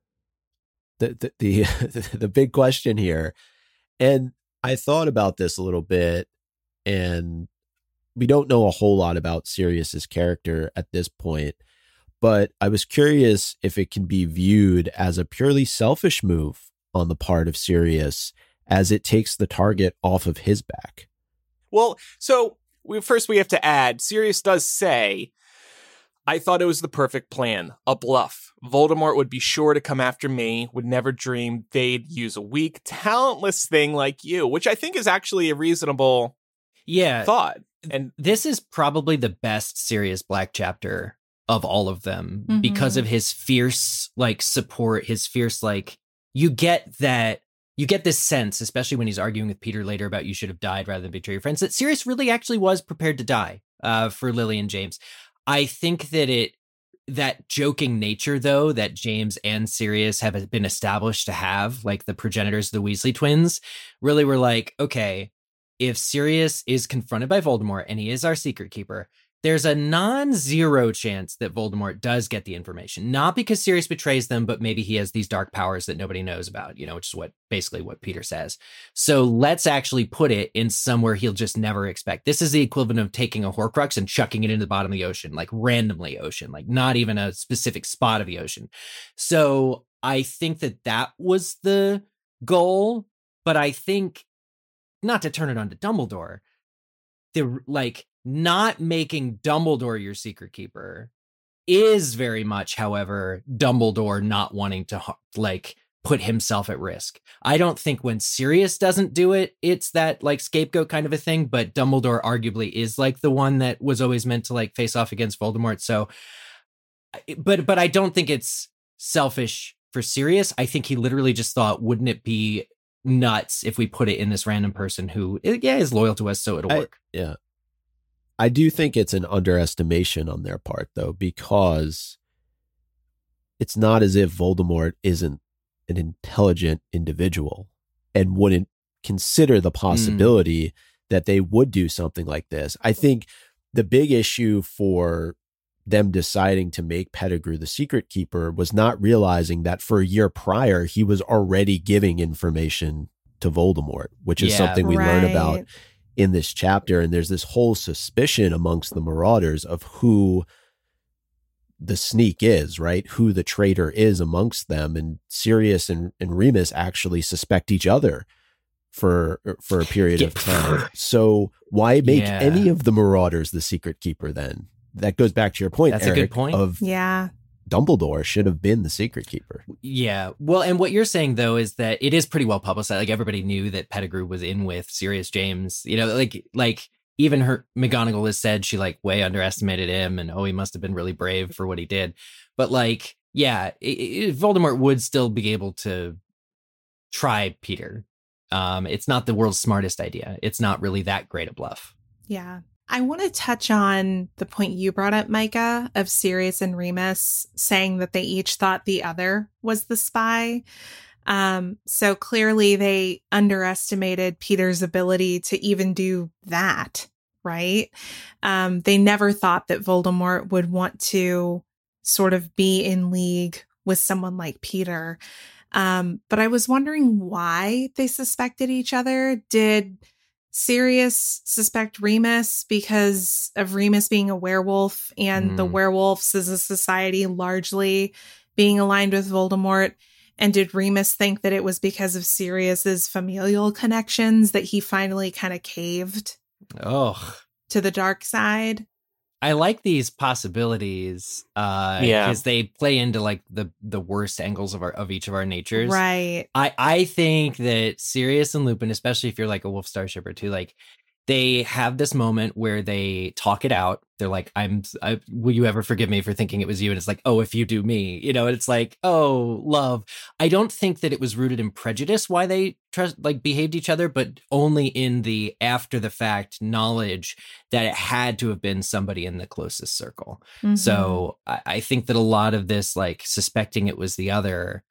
The, the, the, the big question here. And I thought about this a little bit, and we don't know a whole lot about Sirius's character at this point, but I was curious if it can be viewed as a purely selfish move on the part of Sirius, as it takes the target off of his back. Well, so we, first we have to add, Sirius does say, "I thought it was the perfect plan, a bluff. Voldemort would be sure to come after me, would never dream they'd use a weak, talentless thing like you," which I think is actually a reasonable yeah, thought. And this is probably the best Sirius Black chapter of all of them, Mm-hmm. because of his fierce, like, support, his fierce, like, you get that, you get this sense, especially when he's arguing with Peter later about you should have died rather than betray your friends, that Sirius really actually was prepared to die uh, for Lily and James. I think that it, that joking nature, though, that James and Sirius have been established to have, like the progenitors of the Weasley twins, really were like, okay, if Sirius is confronted by Voldemort and he is our secret keeper, there's a non-zero chance that Voldemort does get the information. Not because Sirius betrays them, but maybe he has these dark powers that nobody knows about, you know, which is what basically what Peter says. So let's actually put it in somewhere he'll just never expect. This is the equivalent of taking a Horcrux and chucking it into the bottom of the ocean, like randomly ocean, like not even a specific spot of the ocean. So I think that that was the goal, but I think, not to turn it on to Dumbledore, the like, not making Dumbledore your secret keeper is very much, however, Dumbledore not wanting to, like, put himself at risk. I don't think when Sirius doesn't do it, it's that, like, scapegoat kind of a thing, but Dumbledore arguably is, like, the one that was always meant to, like, face off against Voldemort. So, but but I don't think it's selfish for Sirius. I think he literally just thought, wouldn't it be nuts if we put it in this random person who, yeah, is loyal to us, so it'll I, work. Yeah. I do think it's an underestimation on their part, though, because it's not as if Voldemort isn't an intelligent individual and wouldn't consider the possibility mm. that they would do something like this. I think the big issue for them deciding to make Pettigrew the secret keeper was not realizing that for a year prior, he was already giving information to Voldemort, which is yeah, something we right. learn about in this chapter. And there's this whole suspicion amongst the Marauders of who the sneak is, right? Who the traitor is amongst them. And Sirius and, and Remus actually suspect each other for for a period of time. So why make Yeah. any of the Marauders the secret keeper then? That goes back to your point, That's Eric, a good point. of Yeah. Dumbledore should have been the secret keeper. Yeah. Well, and what you're saying, though, is that it is pretty well publicized. Like, everybody knew that Pettigrew was in with Sirius James. You know, like, like even her McGonagall has said she, like, way underestimated him and, oh, he must have been really brave for what he did. But, like, yeah, it, it, Voldemort would still be able to try Peter. Um, it's not the world's smartest idea. It's not really that great a bluff. Yeah. I want to touch on the point you brought up, Micah, of Sirius and Remus saying that they each thought the other was the spy. Um, so clearly they underestimated Peter's ability to even do that, right? Um, they never thought that Voldemort would want to sort of be in league with someone like Peter. Um, but I was wondering why they suspected each other. Did Sirius suspect Remus because of Remus being a werewolf and Mm. the werewolves as a society largely being aligned with Voldemort? And did Remus think that it was because of Sirius's familial connections that he finally kind of caved Oh, to the dark side? I like these possibilities. Uh, Yeah. because they play into like the the worst angles of our of each of our natures. Right. I, I think that Sirius and Lupin, especially if you're like a Wolf Star shipper too, like they have this moment where they talk it out. They're like, I'm, I, will you ever forgive me for thinking it was you? And it's like, oh, if you do me, you know, and it's like, oh, love. I don't think that it was rooted in prejudice why they trust, like behaved each other, but only in the after the fact knowledge that it had to have been somebody in the closest circle. Mhm. So I, I think that a lot of this, like suspecting it was the other,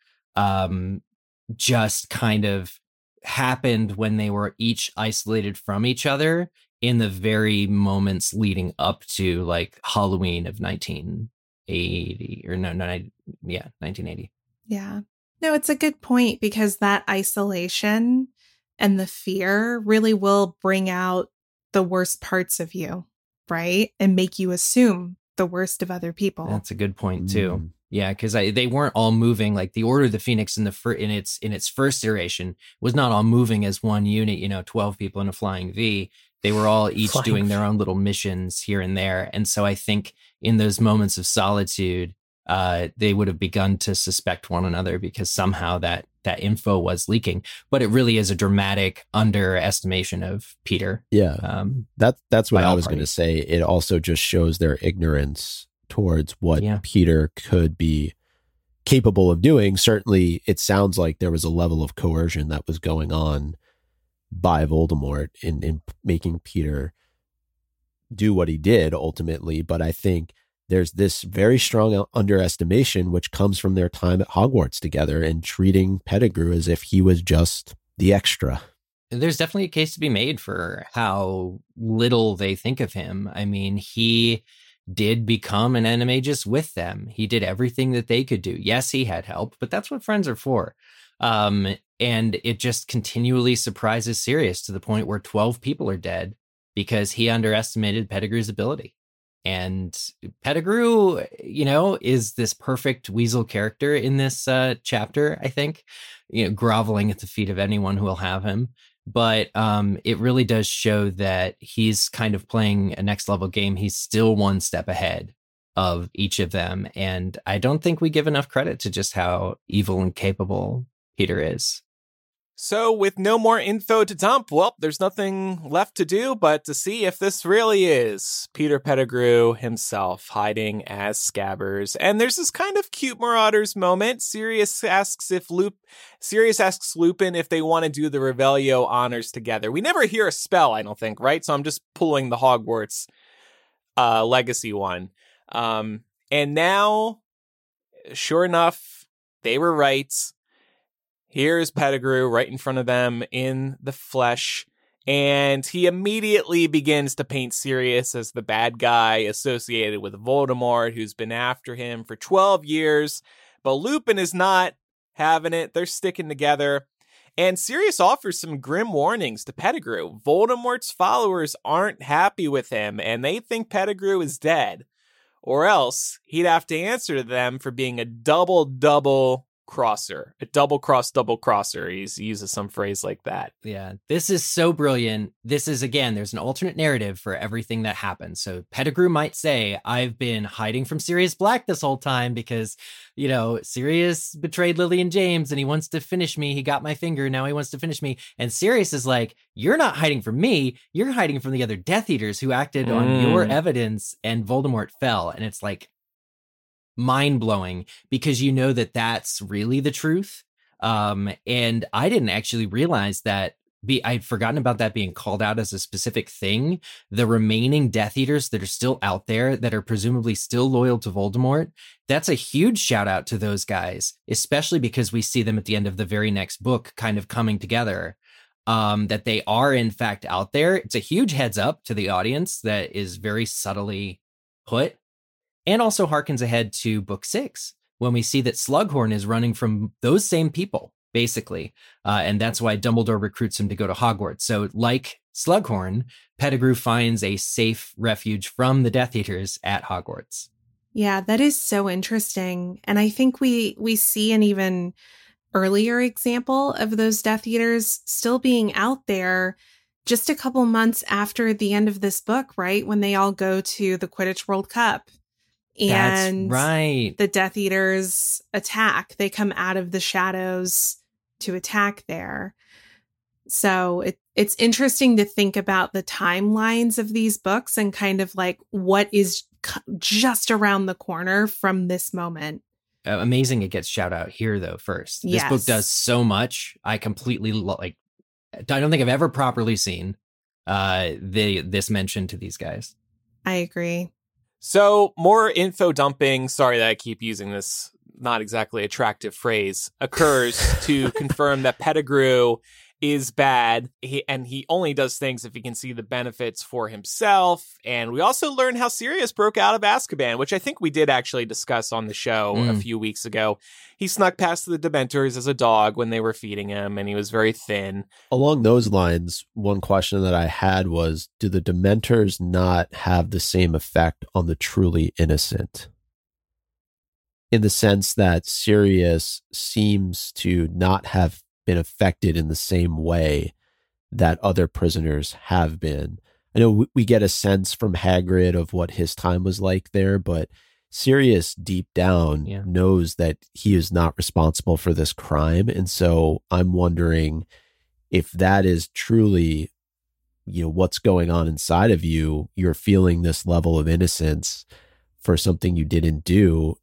um, just kind of happened when they were each isolated from each other in the very moments leading up to like Halloween of nineteen eighty or no, no, no yeah, nineteen eighty. Yeah. No, it's a good point because that isolation and the fear really will bring out the worst parts of you, right? And make you assume the worst of other people. That's a good point too. Mm. Yeah, because they weren't all moving like the Order of the Phoenix in the fir- in its in its first iteration was not all moving as one unit. You know, twelve people in a flying V. They were all each Flying doing their V. own little missions here and there. And so I think in those moments of solitude, uh, they would have begun to suspect one another because somehow that that info was leaking. But it really is a dramatic underestimation of Peter. Yeah. Um, That that's what by I all was going to parties. say. It also just shows their ignorance towards what Yeah. Peter could be capable of doing. Certainly, it sounds like there was a level of coercion that was going on by Voldemort in, in making Peter do what he did ultimately. But I think there's this very strong underestimation, which comes from their time at Hogwarts together and treating Pettigrew as if he was just the extra. There's definitely a case to be made for how little they think of him. I mean, he did become an animagus with them. He did everything that they could do. Yes, he had help, but that's what friends are for. Um, and it just continually surprises Sirius to the point where twelve people are dead because he underestimated Pettigrew's ability. And Pettigrew, you know, is this perfect weasel character in this uh, chapter, I think, you know, groveling at the feet of anyone who will have him. But um, it really does show that he's kind of playing a next level game. He's still one step ahead of each of them. And I don't think we give enough credit to just how evil and capable Peter is. So, with no more info to dump, well, there's nothing left to do but to see if this really is Peter Pettigrew himself hiding as Scabbers. And there's this kind of cute Marauders moment. Sirius asks if Lup- Sirius asks Lupin if they want to do the Revelio honors together. We never hear a spell, I don't think, right? So I'm just pulling the Hogwarts uh, legacy one. Um, and now, sure enough, they were right. Here's Pettigrew right in front of them in the flesh, and he immediately begins to paint Sirius as the bad guy associated with Voldemort, who's been after him for twelve years. But Lupin is not having it. They're sticking together. And Sirius offers some grim warnings to Pettigrew. Voldemort's followers aren't happy with him, and they think Pettigrew is dead. or else he'd have to answer to them for being a double double crosser, a double cross double crosser. He's, he uses some phrase like that. Yeah, this is so brilliant. This is, again, there's an alternate narrative for everything that happens. So Pettigrew might say, I've been hiding from Sirius Black this whole time because, you know, Sirius betrayed Lily and James and he wants to finish me. He got my finger. Now he wants to finish me. And Sirius is like, you're not hiding from me. You're hiding from the other Death Eaters who acted mm. on your evidence, and Voldemort fell. And it's like, mind-blowing, because you know that that's really the truth. Um, and I didn't actually realize that. Be I'd forgotten about that being called out as a specific thing. The remaining Death Eaters that are still out there, that are presumably still loyal to Voldemort, that's a huge shout out to those guys, especially because we see them at the end of the very next book kind of coming together. Um, that they are in fact out there. It's a huge heads up to the audience that is very subtly put. And also harkens ahead to book six, when we see that Slughorn is running from those same people, basically. Uh, and that's why Dumbledore recruits him to go to Hogwarts. So like Slughorn, Pettigrew finds a safe refuge from the Death Eaters at Hogwarts. Yeah, that is so interesting. And I think we we see an even earlier example of those Death Eaters still being out there just a couple months after the end of this book, right? When they all go to the Quidditch World Cup. And That's right. The Death Eaters attack. They come out of the shadows to attack there. So it, it's interesting to think about the timelines of these books and kind of like what is c- just around the corner from this moment. Uh, amazing it gets shout out here, though, first. This Yes. book does so much. I completely, lo- like, I don't think I've ever properly seen uh, the this mention to these guys. I agree. So more info dumping, sorry that I keep using this not exactly attractive phrase, occurs to confirm that Pettigrew is bad, he, and he only does things if he can see the benefits for himself. And we also learn how Sirius broke out of Azkaban, which I think we did actually discuss on the show mm. a few weeks ago. He snuck past the Dementors as a dog when they were feeding him, and he was very thin. Along those lines, one question that I had was, do the Dementors not have the same effect on the truly innocent? In the sense that Sirius seems to not have been affected in the same way that other prisoners have been. I know we get a sense from Hagrid of what his time was like there, but Sirius deep down yeah. knows that he is not responsible for this crime. And so I'm wondering if that is truly, you know, what's going on inside of you. You're feeling this level of innocence for something you didn't do.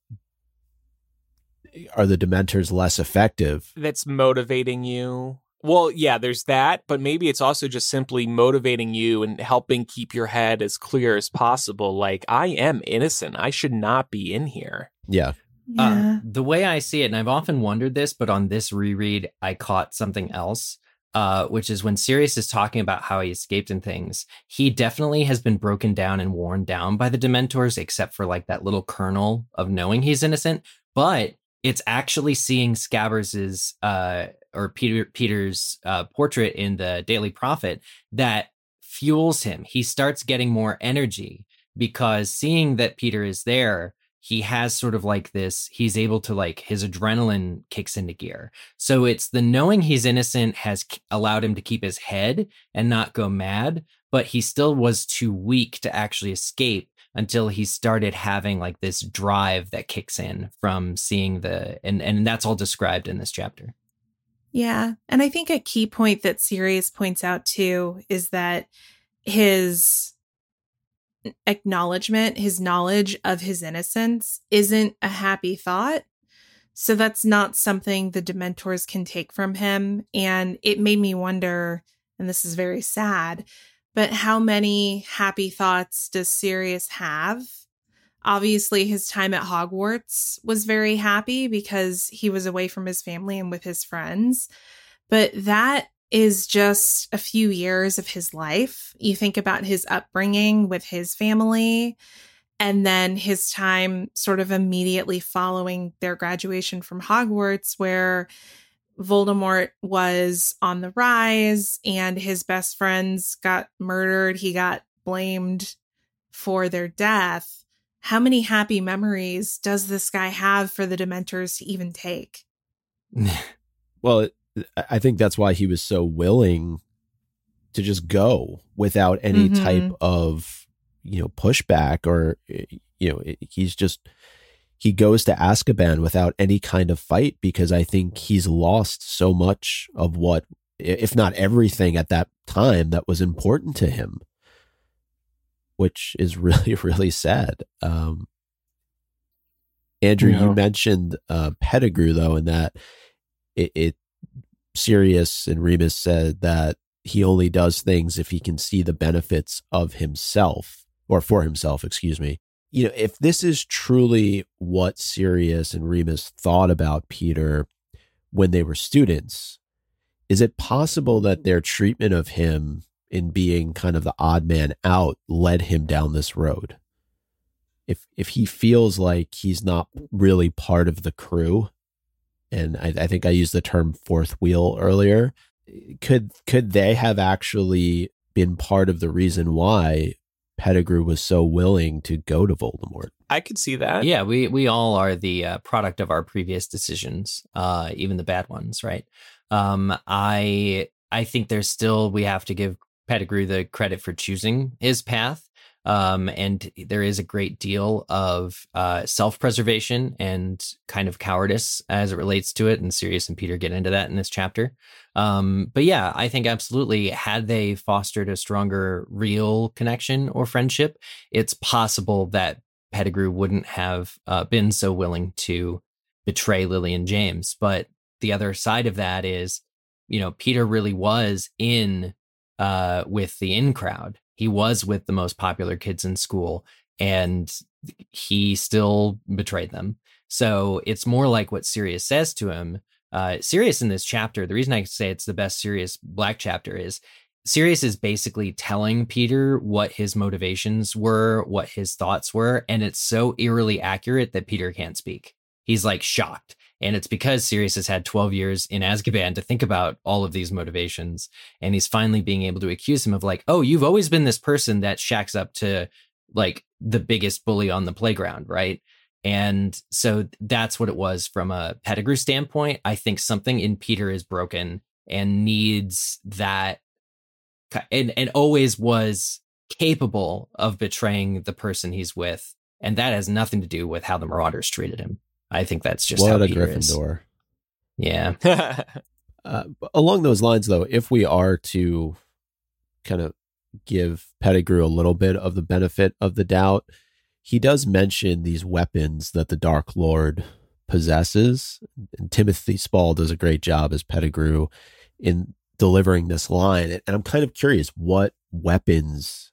Are the Dementors less effective? That's motivating you. Well, yeah, there's that, but maybe it's also just simply motivating you and helping keep your head as clear as possible. Like, I am innocent. I should not be in here. Yeah. Yeah. Uh, the way I see it, and I've often wondered this, but on this reread, I caught something else, uh, which is when Sirius is talking about how he escaped and things, he definitely has been broken down and worn down by the Dementors, except for like that little kernel of knowing he's innocent. But it's actually seeing Scabbers's uh, or Peter Peter's uh, portrait in the Daily Prophet that fuels him. He starts getting more energy because seeing that Peter is there, he has sort of like this, he's able to like, his adrenaline kicks into gear. So it's the knowing he's innocent has allowed him to keep his head and not go mad, but he still was too weak to actually escape until he started having like this drive that kicks in from seeing the, and, and that's all described in this chapter. Yeah. And I think a key point that Sirius points out too is that his acknowledgement, his knowledge of his innocence isn't a happy thought. So that's not something the Dementors can take from him. And it made me wonder, and this is very sad, but how many happy thoughts does Sirius have? Obviously, his time at Hogwarts was very happy because he was away from his family and with his friends. But that is just a few years of his life. You think about his upbringing with his family, and then his time sort of immediately following their graduation from Hogwarts, where Voldemort was on the rise and his best friends got murdered. He got blamed for their death. how many happy memories does this guy have for the Dementors to even take? Well, I think that's why he was so willing to just go without any Mhm. type of, you know, pushback or, you know, he's just, he goes to Azkaban without any kind of fight because I think he's lost so much of what, if not everything at that time that was important to him, which is really, really sad. Um, Andrew, Yeah. you mentioned uh, Pettigrew, though, and that it, it Sirius and Remus said that he only does things if he can see the benefits of himself, or for himself, excuse me. You know, if this is truly what Sirius and Remus thought about Peter when they were students, is it possible that their treatment of him in being kind of the odd man out led him down this road? If if he feels like he's not really part of the crew, and I, I think I used the term fourth wheel earlier, could could they have actually been part of the reason why Pettigrew was so willing to go to Voldemort? I could see that. Yeah, we we all are the uh, product of our previous decisions, uh, even the bad ones, right? Um, I I think there's still, we have to give Pettigrew the credit for choosing his path. Um, and there is a great deal of uh, self-preservation and kind of cowardice as it relates to it. And Sirius and Peter get into that in this chapter. Um, but yeah, I think absolutely, had they fostered a stronger real connection or friendship, it's possible that Pettigrew wouldn't have uh, been so willing to betray Lily and James. But the other side of that is, you know, Peter really was in uh, with the in crowd. He was with the most popular kids in school, and he still betrayed them. So it's more like what Sirius says to him. Uh, Sirius in this chapter, the reason I say it's the best Sirius Black chapter is Sirius is basically telling Peter what his motivations were, what his thoughts were, and it's so eerily accurate that Peter can't speak. He's like shocked. And it's because Sirius has had twelve years in Azkaban to think about all of these motivations. And he's finally being able to accuse him of like, oh, you've always been this person that shacks up to like the biggest bully on the playground, right? And so that's what it was from a Pettigrew standpoint. I think something in Peter is broken and needs that, and, and always was capable of betraying the person he's with. And that has nothing to do with how the Marauders treated him. I think that's just What how a Peter Gryffindor. is. Yeah. Uh, along those lines, though, if we are to kind of give Pettigrew a little bit of the benefit of the doubt, he does mention these weapons that the Dark Lord possesses. And Timothy Spall does a great job as Pettigrew in delivering this line. And I'm kind of curious, what weapons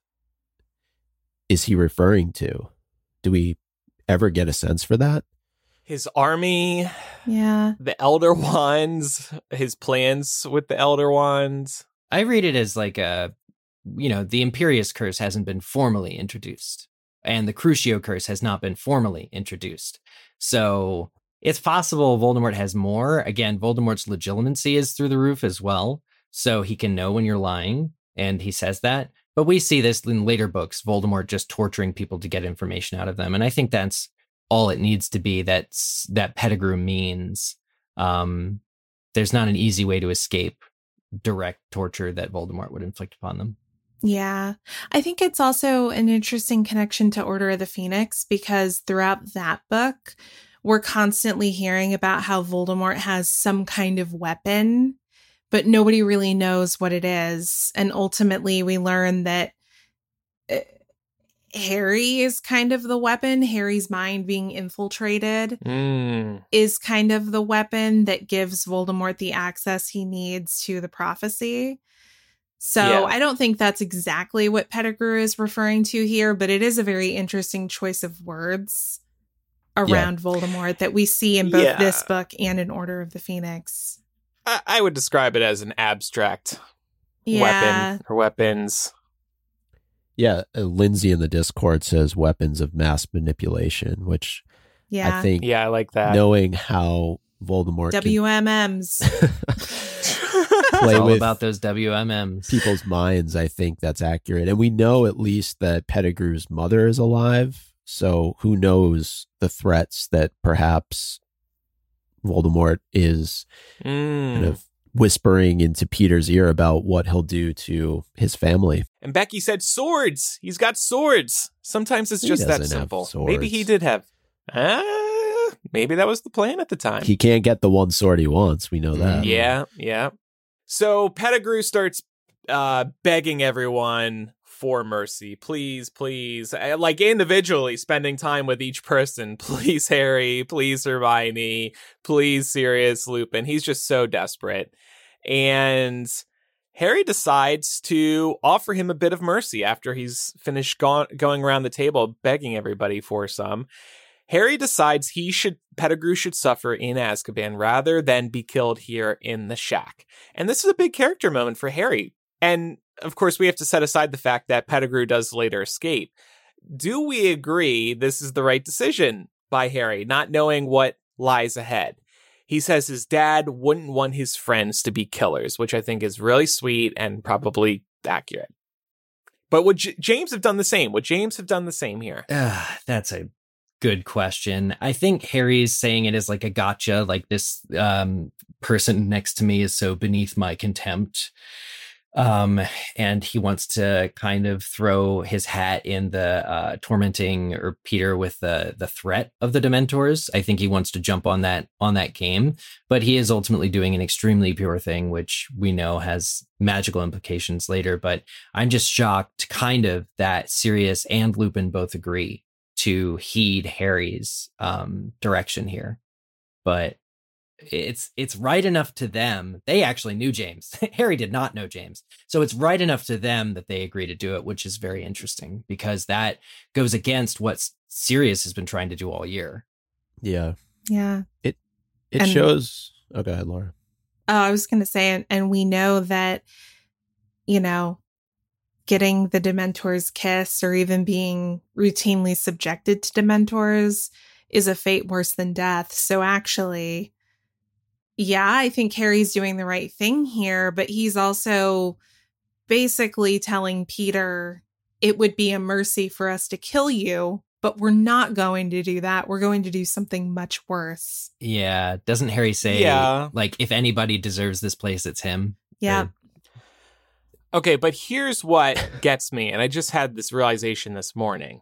is he referring to? Do we ever get a sense for that? His army, Yeah. the Elder Wands, his plans with the Elder Wands. I read it as like a, you know, the Imperius Curse hasn't been formally introduced, and the Crucio Curse has not been formally introduced. So it's possible Voldemort has more. Again, Voldemort's legitimacy is through the roof as well. So he can know when you're lying, and he says that. But we see this in later books, Voldemort just torturing people to get information out of them. And I think that's all it needs to be, that's that Pettigrew means. Um, there's not an easy way to escape direct torture that Voldemort would inflict upon them. Yeah. I think it's also an interesting connection to Order of the Phoenix, because throughout that book, we're constantly hearing about how Voldemort has some kind of weapon, but nobody really knows what it is. And ultimately, we learn that uh, Harry is kind of the weapon. Harry's mind being infiltrated Mm. is kind of the weapon that gives Voldemort the access he needs to the prophecy. So Yeah. I don't think that's exactly what Pettigrew is referring to here, but it is a very interesting choice of words around Voldemort that we see in both Yeah. this book and in Order of the Phoenix. I, I would describe it as an abstract Yeah. weapon or weapons. Yeah, uh, Lindsay in the Discord says weapons of mass manipulation, which Yeah. I think Yeah, I like that. knowing how Voldemort W M Ms. can play It's all with about those W M Ms. people's minds, I think that's accurate. And we know at least that Pettigrew's mother is alive. So who knows the threats that perhaps Voldemort is Mm. kind of whispering into Peter's ear about what he'll do to his family. And Becky said swords. He's got swords. Sometimes it's He just that doesn't have simple. swords. Maybe he did have. Ah, maybe that was the plan at the time. He can't get the one sword he wants. We know that. Yeah, yeah. So Pettigrew starts uh, begging everyone for mercy. Please, please. Uh, Like individually spending time with each person. Please, Harry. Please, Hermione. Please, Sirius, Lupin. He's just so desperate. And Harry decides to offer him a bit of mercy after he's finished go- going around the table begging everybody for some. Harry decides he should, Pettigrew should suffer in Azkaban rather than be killed here in the shack. And this is a big character moment for Harry. And of course, we have to set aside the fact that Pettigrew does later escape. Do we agree this is the right decision by Harry, not knowing what lies ahead? He says his dad wouldn't want his friends to be killers, which I think is really sweet and probably accurate. But would J- James have done the same? Would James have done the same here? Uh, that's a good question. I think Harry's saying it as like a gotcha, like this um, person next to me is so beneath my contempt. Um, and he wants to kind of throw his hat in the uh, tormenting or Peter with the the threat of the Dementors. I think he wants to jump on that on that game, but he is ultimately doing an extremely pure thing, which we know has magical implications later. But I'm just shocked, kind of, that Sirius and Lupin both agree to heed Harry's um, direction here. But it's it's right enough to them. They actually knew James. Harry did not know James. So it's right enough to them that they agree to do it, which is very interesting because that goes against what Sirius has been trying to do all year. Yeah. Yeah. It And- shows. Oh, go ahead, Laura. Oh, I was going to say, and, and we know that, you know, getting the Dementor's kiss or even being routinely subjected to Dementors is a fate worse than death. So actually, yeah, I think Harry's doing the right thing here, but he's also basically telling Peter it would be a mercy for us to kill you, but we're not going to do that. We're going to do something much worse. Yeah. Doesn't Harry say, Yeah. like, if anybody deserves this place, it's him? Yeah. Or- Okay, but here's what gets me, and I just had this realization this morning.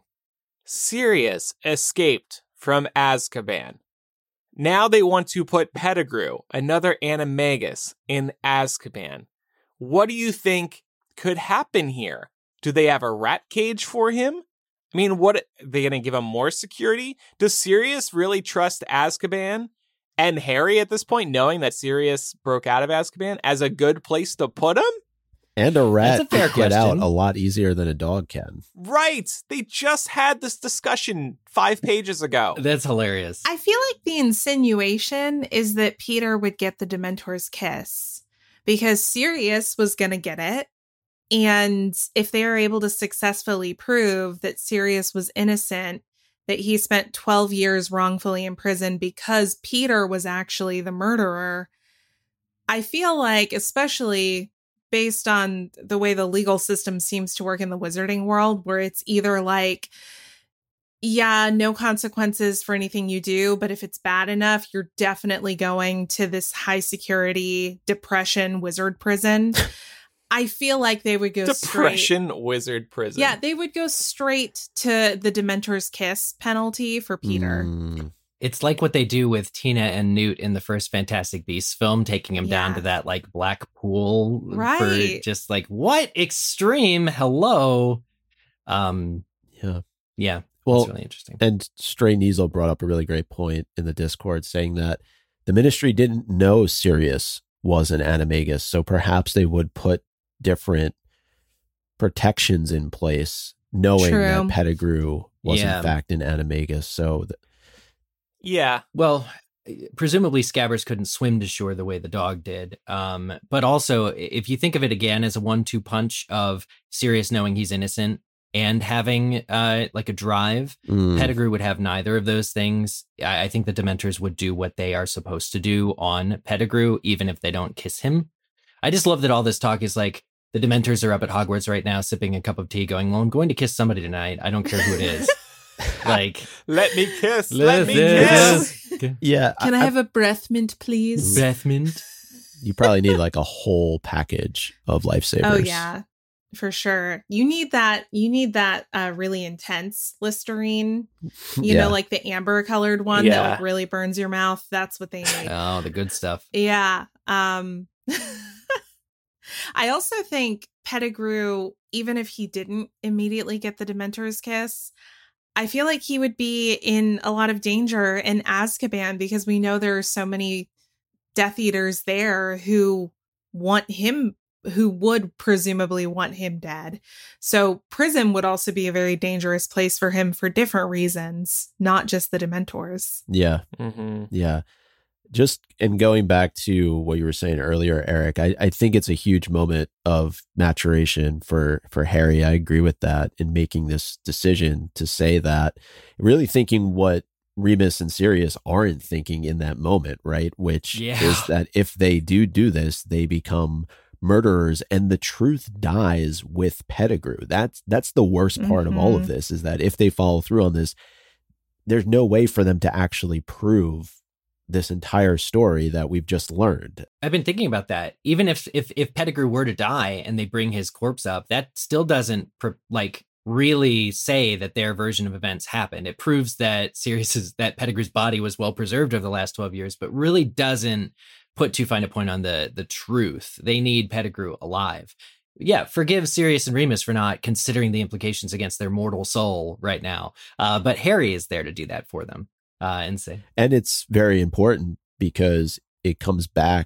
Sirius escaped from Azkaban. Now they want to put Pettigrew, another Animagus, in Azkaban. What do you think could happen here? Do they have a rat cage for him? I mean, what, are they going to give him more security? Does Sirius really trust Azkaban and Harry at this point, knowing that Sirius broke out of Azkaban, as a good place to put him? And a rat That's a fair can get out question. a lot easier than a dog can. Right. They just had this discussion five pages ago. That's hilarious. I feel like the insinuation is that Peter would get the Dementor's kiss because Sirius was going to get it. And if they are able to successfully prove that Sirius was innocent, that he spent twelve years wrongfully in prison because Peter was actually the murderer, I feel like, especially based on the way the legal system seems to work in the wizarding world, where it's either like, yeah, no consequences for anything you do, but if it's bad enough, you're definitely going to this high security depression wizard prison. I feel like they would go Depression straight. wizard prison. Yeah, they would go straight to the Dementor's kiss penalty for Peter. Mm. It's like what they do with Tina and Newt in the first Fantastic Beasts film, taking him down Yeah. to that like black pool Right. for just like, what extreme? Hello. Um, Yeah. yeah. Well, it's really interesting. and Stray Neasel brought up a really great point in the Discord, saying that the Ministry didn't know Sirius was an Animagus, so perhaps they would put different protections in place, knowing True. that Pettigrew was Yeah. in fact an Animagus. So th- Yeah. Well, presumably Scabbers couldn't swim to shore the way the dog did. Um, but also, if you think of it again as a one two punch of Sirius knowing he's innocent and having uh, like a drive, mm, Pettigrew would have neither of those things. I, I think the Dementors would do what they are supposed to do on Pettigrew, even if they don't kiss him. I just love that all this talk is like, the Dementors are up at Hogwarts right now, sipping a cup of tea, going, well, I'm going to kiss somebody tonight. I don't care who it is. Like, let me kiss. Let, let me kiss. kiss. Yeah. Can I, I have a breath mint, please? Breath mint. You probably need like a whole package of lifesavers. Oh yeah, for sure. You need that. You need that uh, really intense Listerine. You Yeah. know, like the amber colored one Yeah. that like really burns your mouth. That's what they need. Oh, the good stuff. Yeah. Um I also think Pettigrew, even if he didn't immediately get the Dementor's kiss, I feel like he would be in a lot of danger in Azkaban because we know there are so many Death Eaters there who want him, who would presumably want him dead. So prison would also be a very dangerous place for him for different reasons, not just the Dementors. Yeah. Mm-hmm. Yeah. Just and going back to what you were saying earlier, Eric, I, I think it's a huge moment of maturation for, for Harry. I agree with that in making this decision to say that, really thinking what Remus and Sirius aren't thinking in that moment, right? Which Yeah. is that if they do do this, they become murderers and the truth dies with Pettigrew. That's, that's the worst part Mm-hmm. of all of this, is that if they follow through on this, there's no way for them to actually prove this entire story that we've just learned. I've been thinking about that. Even if if if Pettigrew were to die and they bring his corpse up, that still doesn't pr- like really say that their version of events happened. It proves that Sirius's that Pettigrew's body was well preserved over the last twelve years, but really doesn't put too fine a point on the the truth. They need Pettigrew alive. Yeah, forgive Sirius and Remus for not considering the implications against their mortal soul right now. Uh, but Harry is there to do that for them. Uh, and say, And it's very important because it comes back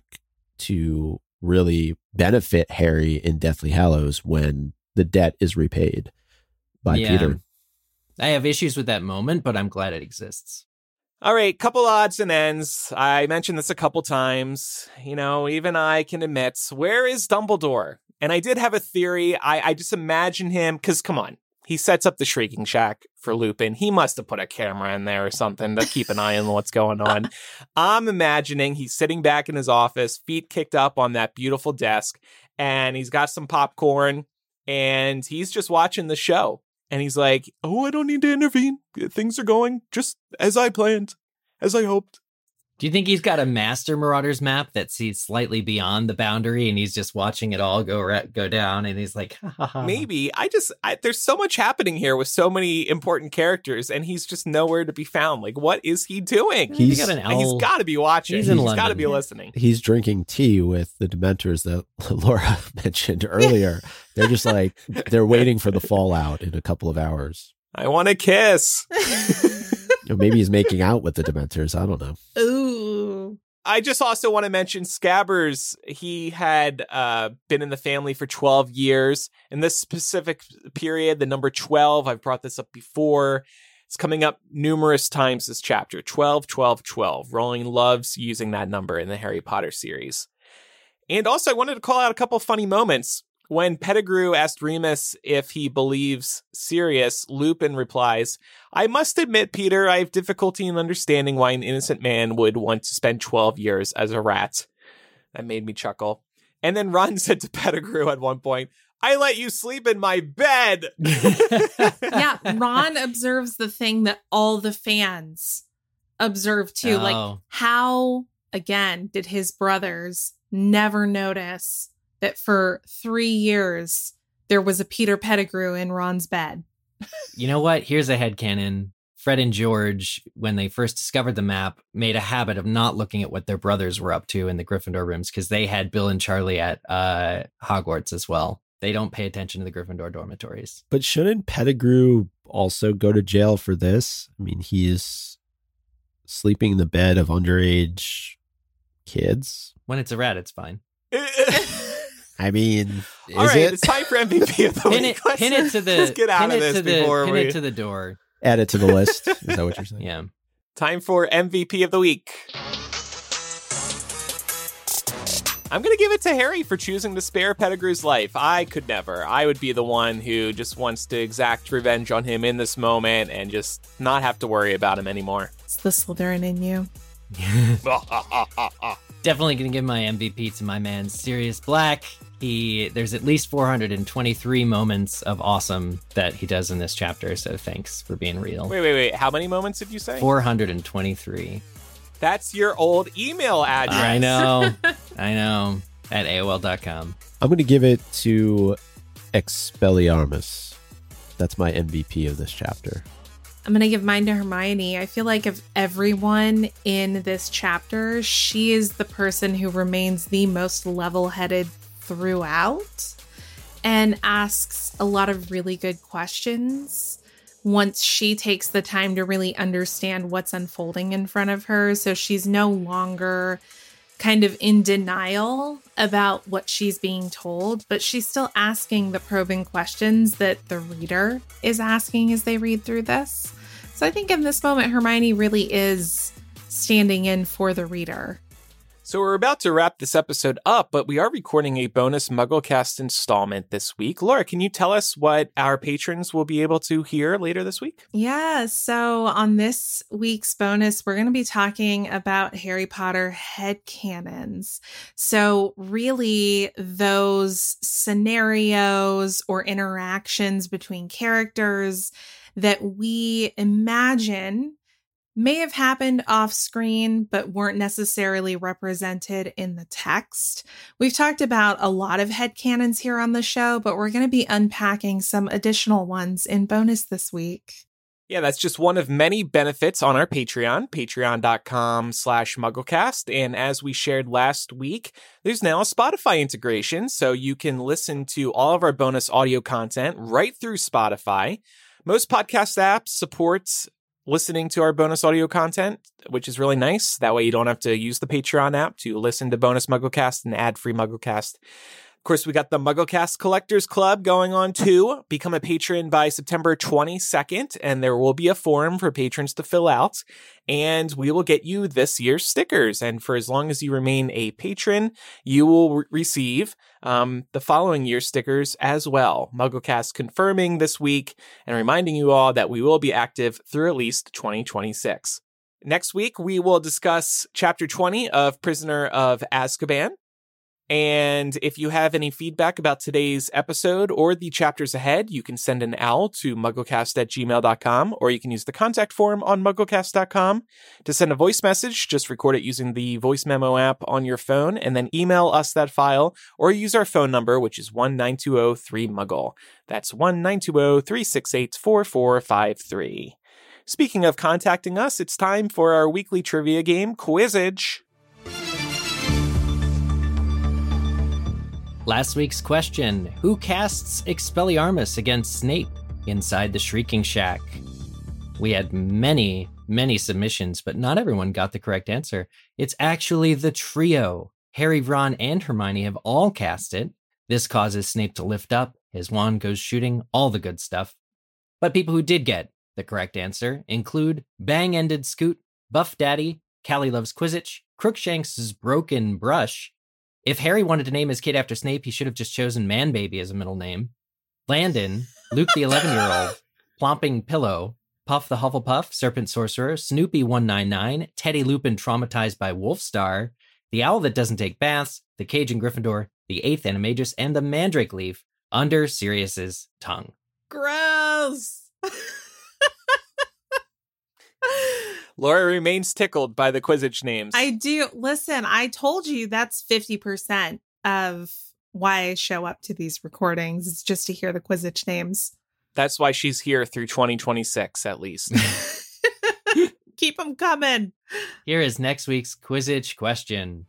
to really benefit Harry in Deathly Hallows when the debt is repaid by Yeah. Peter. I have issues with that moment, but I'm glad it exists. All right, couple odds and ends. I mentioned this a couple times. You know, even I can admit, where is Dumbledore? And I did have a theory. I, I just imagine him, because come on, he sets up the Shrieking Shack for Lupin. He must have put a camera in there or something to keep an eye on what's going on. I'm imagining he's sitting back in his office, feet kicked up on that beautiful desk, and he's got some popcorn, and he's just watching the show. And he's like, oh, I don't need to intervene. Things are going just as I planned, as I hoped. Do you think he's got a master Marauders map that sees slightly beyond the boundary and he's just watching it all go ra- go down and he's like, ha, ha, ha. Maybe. I just, I, there's so much happening here with so many important characters, and he's just nowhere to be found. Like, what is he doing? He's He's- got an And he's owl. got to be watching. He's He's, in got to London. be listening. He's drinking tea with the Dementors that Laura mentioned earlier. They're just like, they're waiting for the fallout in a couple of hours. I want to kiss. Or maybe he's making out with the Dementors. I don't know. Ooh. I just also want to mention Scabbers. He had uh, been in the family for twelve years. In this specific period, the number twelve, I've brought this up before. It's coming up numerous times this chapter. twelve, twelve, twelve. Rowling loves using that number in the Harry Potter series. And also, I wanted to call out a couple funny moments. When Pettigrew asked Remus if he believes Sirius, Lupin replies, I must admit, Peter, I have difficulty in understanding why an innocent man would want to spend twelve years as a rat. That made me chuckle. And then Ron said to Pettigrew at one point, I let you sleep in my bed. Yeah, Ron observes the thing that all the fans observe too. Oh. Like, how, again, did his brothers never notice that for three years there was a Peter Pettigrew in Ron's bed? You know what? Here's a headcanon. Fred and George, when they first discovered the map, made a habit of not looking at what their brothers were up to in the Gryffindor rooms because they had Bill and Charlie at uh, Hogwarts as well. They don't pay attention to the Gryffindor dormitories. But shouldn't Pettigrew also go to jail for this? I mean, he's sleeping in the bed of underage kids. When it's a rat, it's fine. I mean, is All right, it? it's time for M V P of the Pin week. it, Let's, pin it to the, let's get out pin of it this to the, before pin we... it to the door. Add it to the list. Is that what you're saying? Yeah. Time for M V P of the week. I'm going to give it to Harry for choosing to spare Pettigrew's life. I could never. I would be the one who just wants to exact revenge on him in this moment and just not have to worry about him anymore. It's the Slytherin in you. Definitely going to give my M V P to my man Sirius Black. He there's at least four hundred twenty-three moments of awesome that he does in this chapter, so thanks for being real. Wait, wait, wait. How many moments did you say? four hundred twenty-three. That's your old email address. I know. I know. At A O L dot com. I'm going to give it to Expelliarmus. That's my M V P of this chapter. I'm going to give mine to Hermione. I feel like of everyone in this chapter, she is the person who remains the most level-headed throughout and asks a lot of really good questions once she takes the time to really understand what's unfolding in front of her. So she's no longer kind of in denial about what she's being told, but she's still asking the probing questions that the reader is asking as they read through this. So I think in this moment, Hermione really is standing in for the reader. So we're about to wrap this episode up, but we are recording a bonus MuggleCast installment this week. Laura, can you tell us what our patrons will be able to hear later this week? Yeah, so on this week's bonus, we're going to be talking about Harry Potter headcanons. So really those scenarios or interactions between characters that we imagine may have happened off screen, but weren't necessarily represented in the text. We've talked about a lot of headcanons here on the show, but we're going to be unpacking some additional ones in bonus this week. Yeah, that's just one of many benefits on our Patreon, patreon.com slash mugglecast. And as we shared last week, there's now a Spotify integration, so you can listen to all of our bonus audio content right through Spotify. Most podcast apps support listening to our bonus audio content, which is really nice. That way you don't have to use the Patreon app to listen to bonus MuggleCast and ad-free MuggleCast. Of course, we got the MuggleCast Collectors Club going on too. Become a patron by September twenty-second, and there will be a form for patrons to fill out, and we will get you this year's stickers. And for as long as you remain a patron, you will re- receive um, the following year's stickers as well. MuggleCast confirming this week and reminding you all that we will be active through at least twenty twenty-six. Next week, we will discuss Chapter twenty of Prisoner of Azkaban. And if you have any feedback about today's episode or the chapters ahead, you can send an owl to mugglecast at gmail dot com, or you can use the contact form on mugglecast dot com. To send a voice message, just record it using the voice memo app on your phone and then email us that file, or use our phone number, which is one nine two zero three muggle. That's one nine two zero three six eight four four five three. Speaking of contacting us, it's time for our weekly trivia game, Quizzage. Last week's question, who casts Expelliarmus against Snape inside the Shrieking Shack? We had many, many submissions, but not everyone got the correct answer. It's actually the trio. Harry, Ron, and Hermione have all cast it. This causes Snape to lift up, his wand goes shooting, all the good stuff. But people who did get the correct answer include Bang-Ended Scoot, Buff Daddy, Callie Loves Quizzitch, Crookshanks' Broken Brush. If Harry wanted to name his kid after Snape, he should have just chosen Man-Baby as a middle name. Landon, Luke the eleven-year-old, Plomping Pillow, Puff the Hufflepuff, Serpent Sorcerer, Snoopy one ninety-nine, Teddy Lupin Traumatized by Wolfstar, the Owl That Doesn't Take Baths, the Cajun Gryffindor, the Eighth Animagus, and the Mandrake Leaf under Sirius's tongue. Gross! Laura remains tickled by the Quizzitch names. I do. Listen, I told you that's fifty percent of why I show up to these recordings. It's just to hear the Quizzitch names. That's why she's here through twenty twenty-six, at least. Keep them coming. Here is next week's Quizzitch question.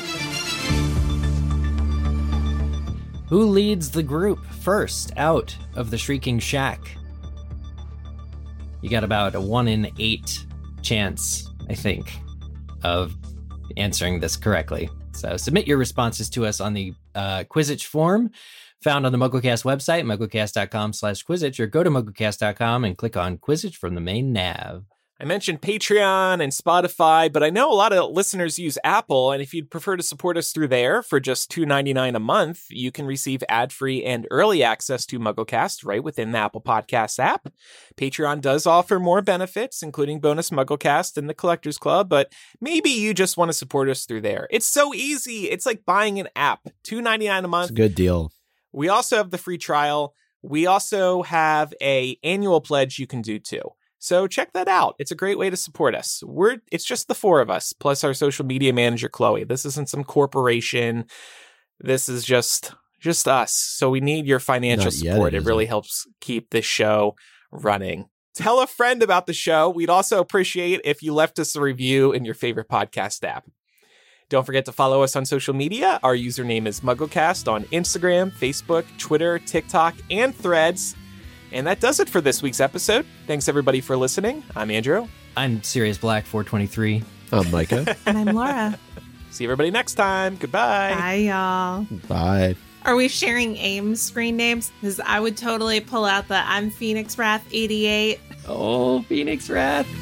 Who leads the group first out of the Shrieking Shack? You got about a one in eight chance, I think, of answering this correctly. So submit your responses to us on the uh, Quizzitch form found on the MuggleCast website, mugglecast.com slash Quizzitch, or go to mugglecast dot com and click on Quizzitch from the main nav. I mentioned Patreon and Spotify, but I know a lot of listeners use Apple, and if you'd prefer to support us through there for just two dollars and ninety-nine cents a month, you can receive ad-free and early access to MuggleCast right within the Apple Podcasts app. Patreon does offer more benefits, including bonus MuggleCast and the Collectors Club, but maybe you just want to support us through there. It's so easy. It's like buying an app. two dollars and ninety-nine cents a month. It's a good deal. We also have the free trial. We also have a annual pledge you can do too. So check that out. It's a great way to support us. We're it's just the four of us, plus our social media manager, Chloe. This isn't some corporation. This is just just us. So we need your financial Not yet, support. it It really isn't. helps keep this show running. Tell a friend about the show. We'd also appreciate if you left us a review in your favorite podcast app. Don't forget to follow us on social media. Our username is MuggleCast on Instagram, Facebook, Twitter, TikTok, and Threads. And that does it for this week's episode. Thanks, everybody, for listening. I'm Andrew. I'm Sirius Black four twenty-three. I'm Micah. And I'm Laura. See everybody next time. Goodbye. Bye, y'all. Bye. Are we sharing AIM screen names? Because I would totally pull out the I'm Phoenix Wrath eighty-eight. Oh, Phoenix Wrath.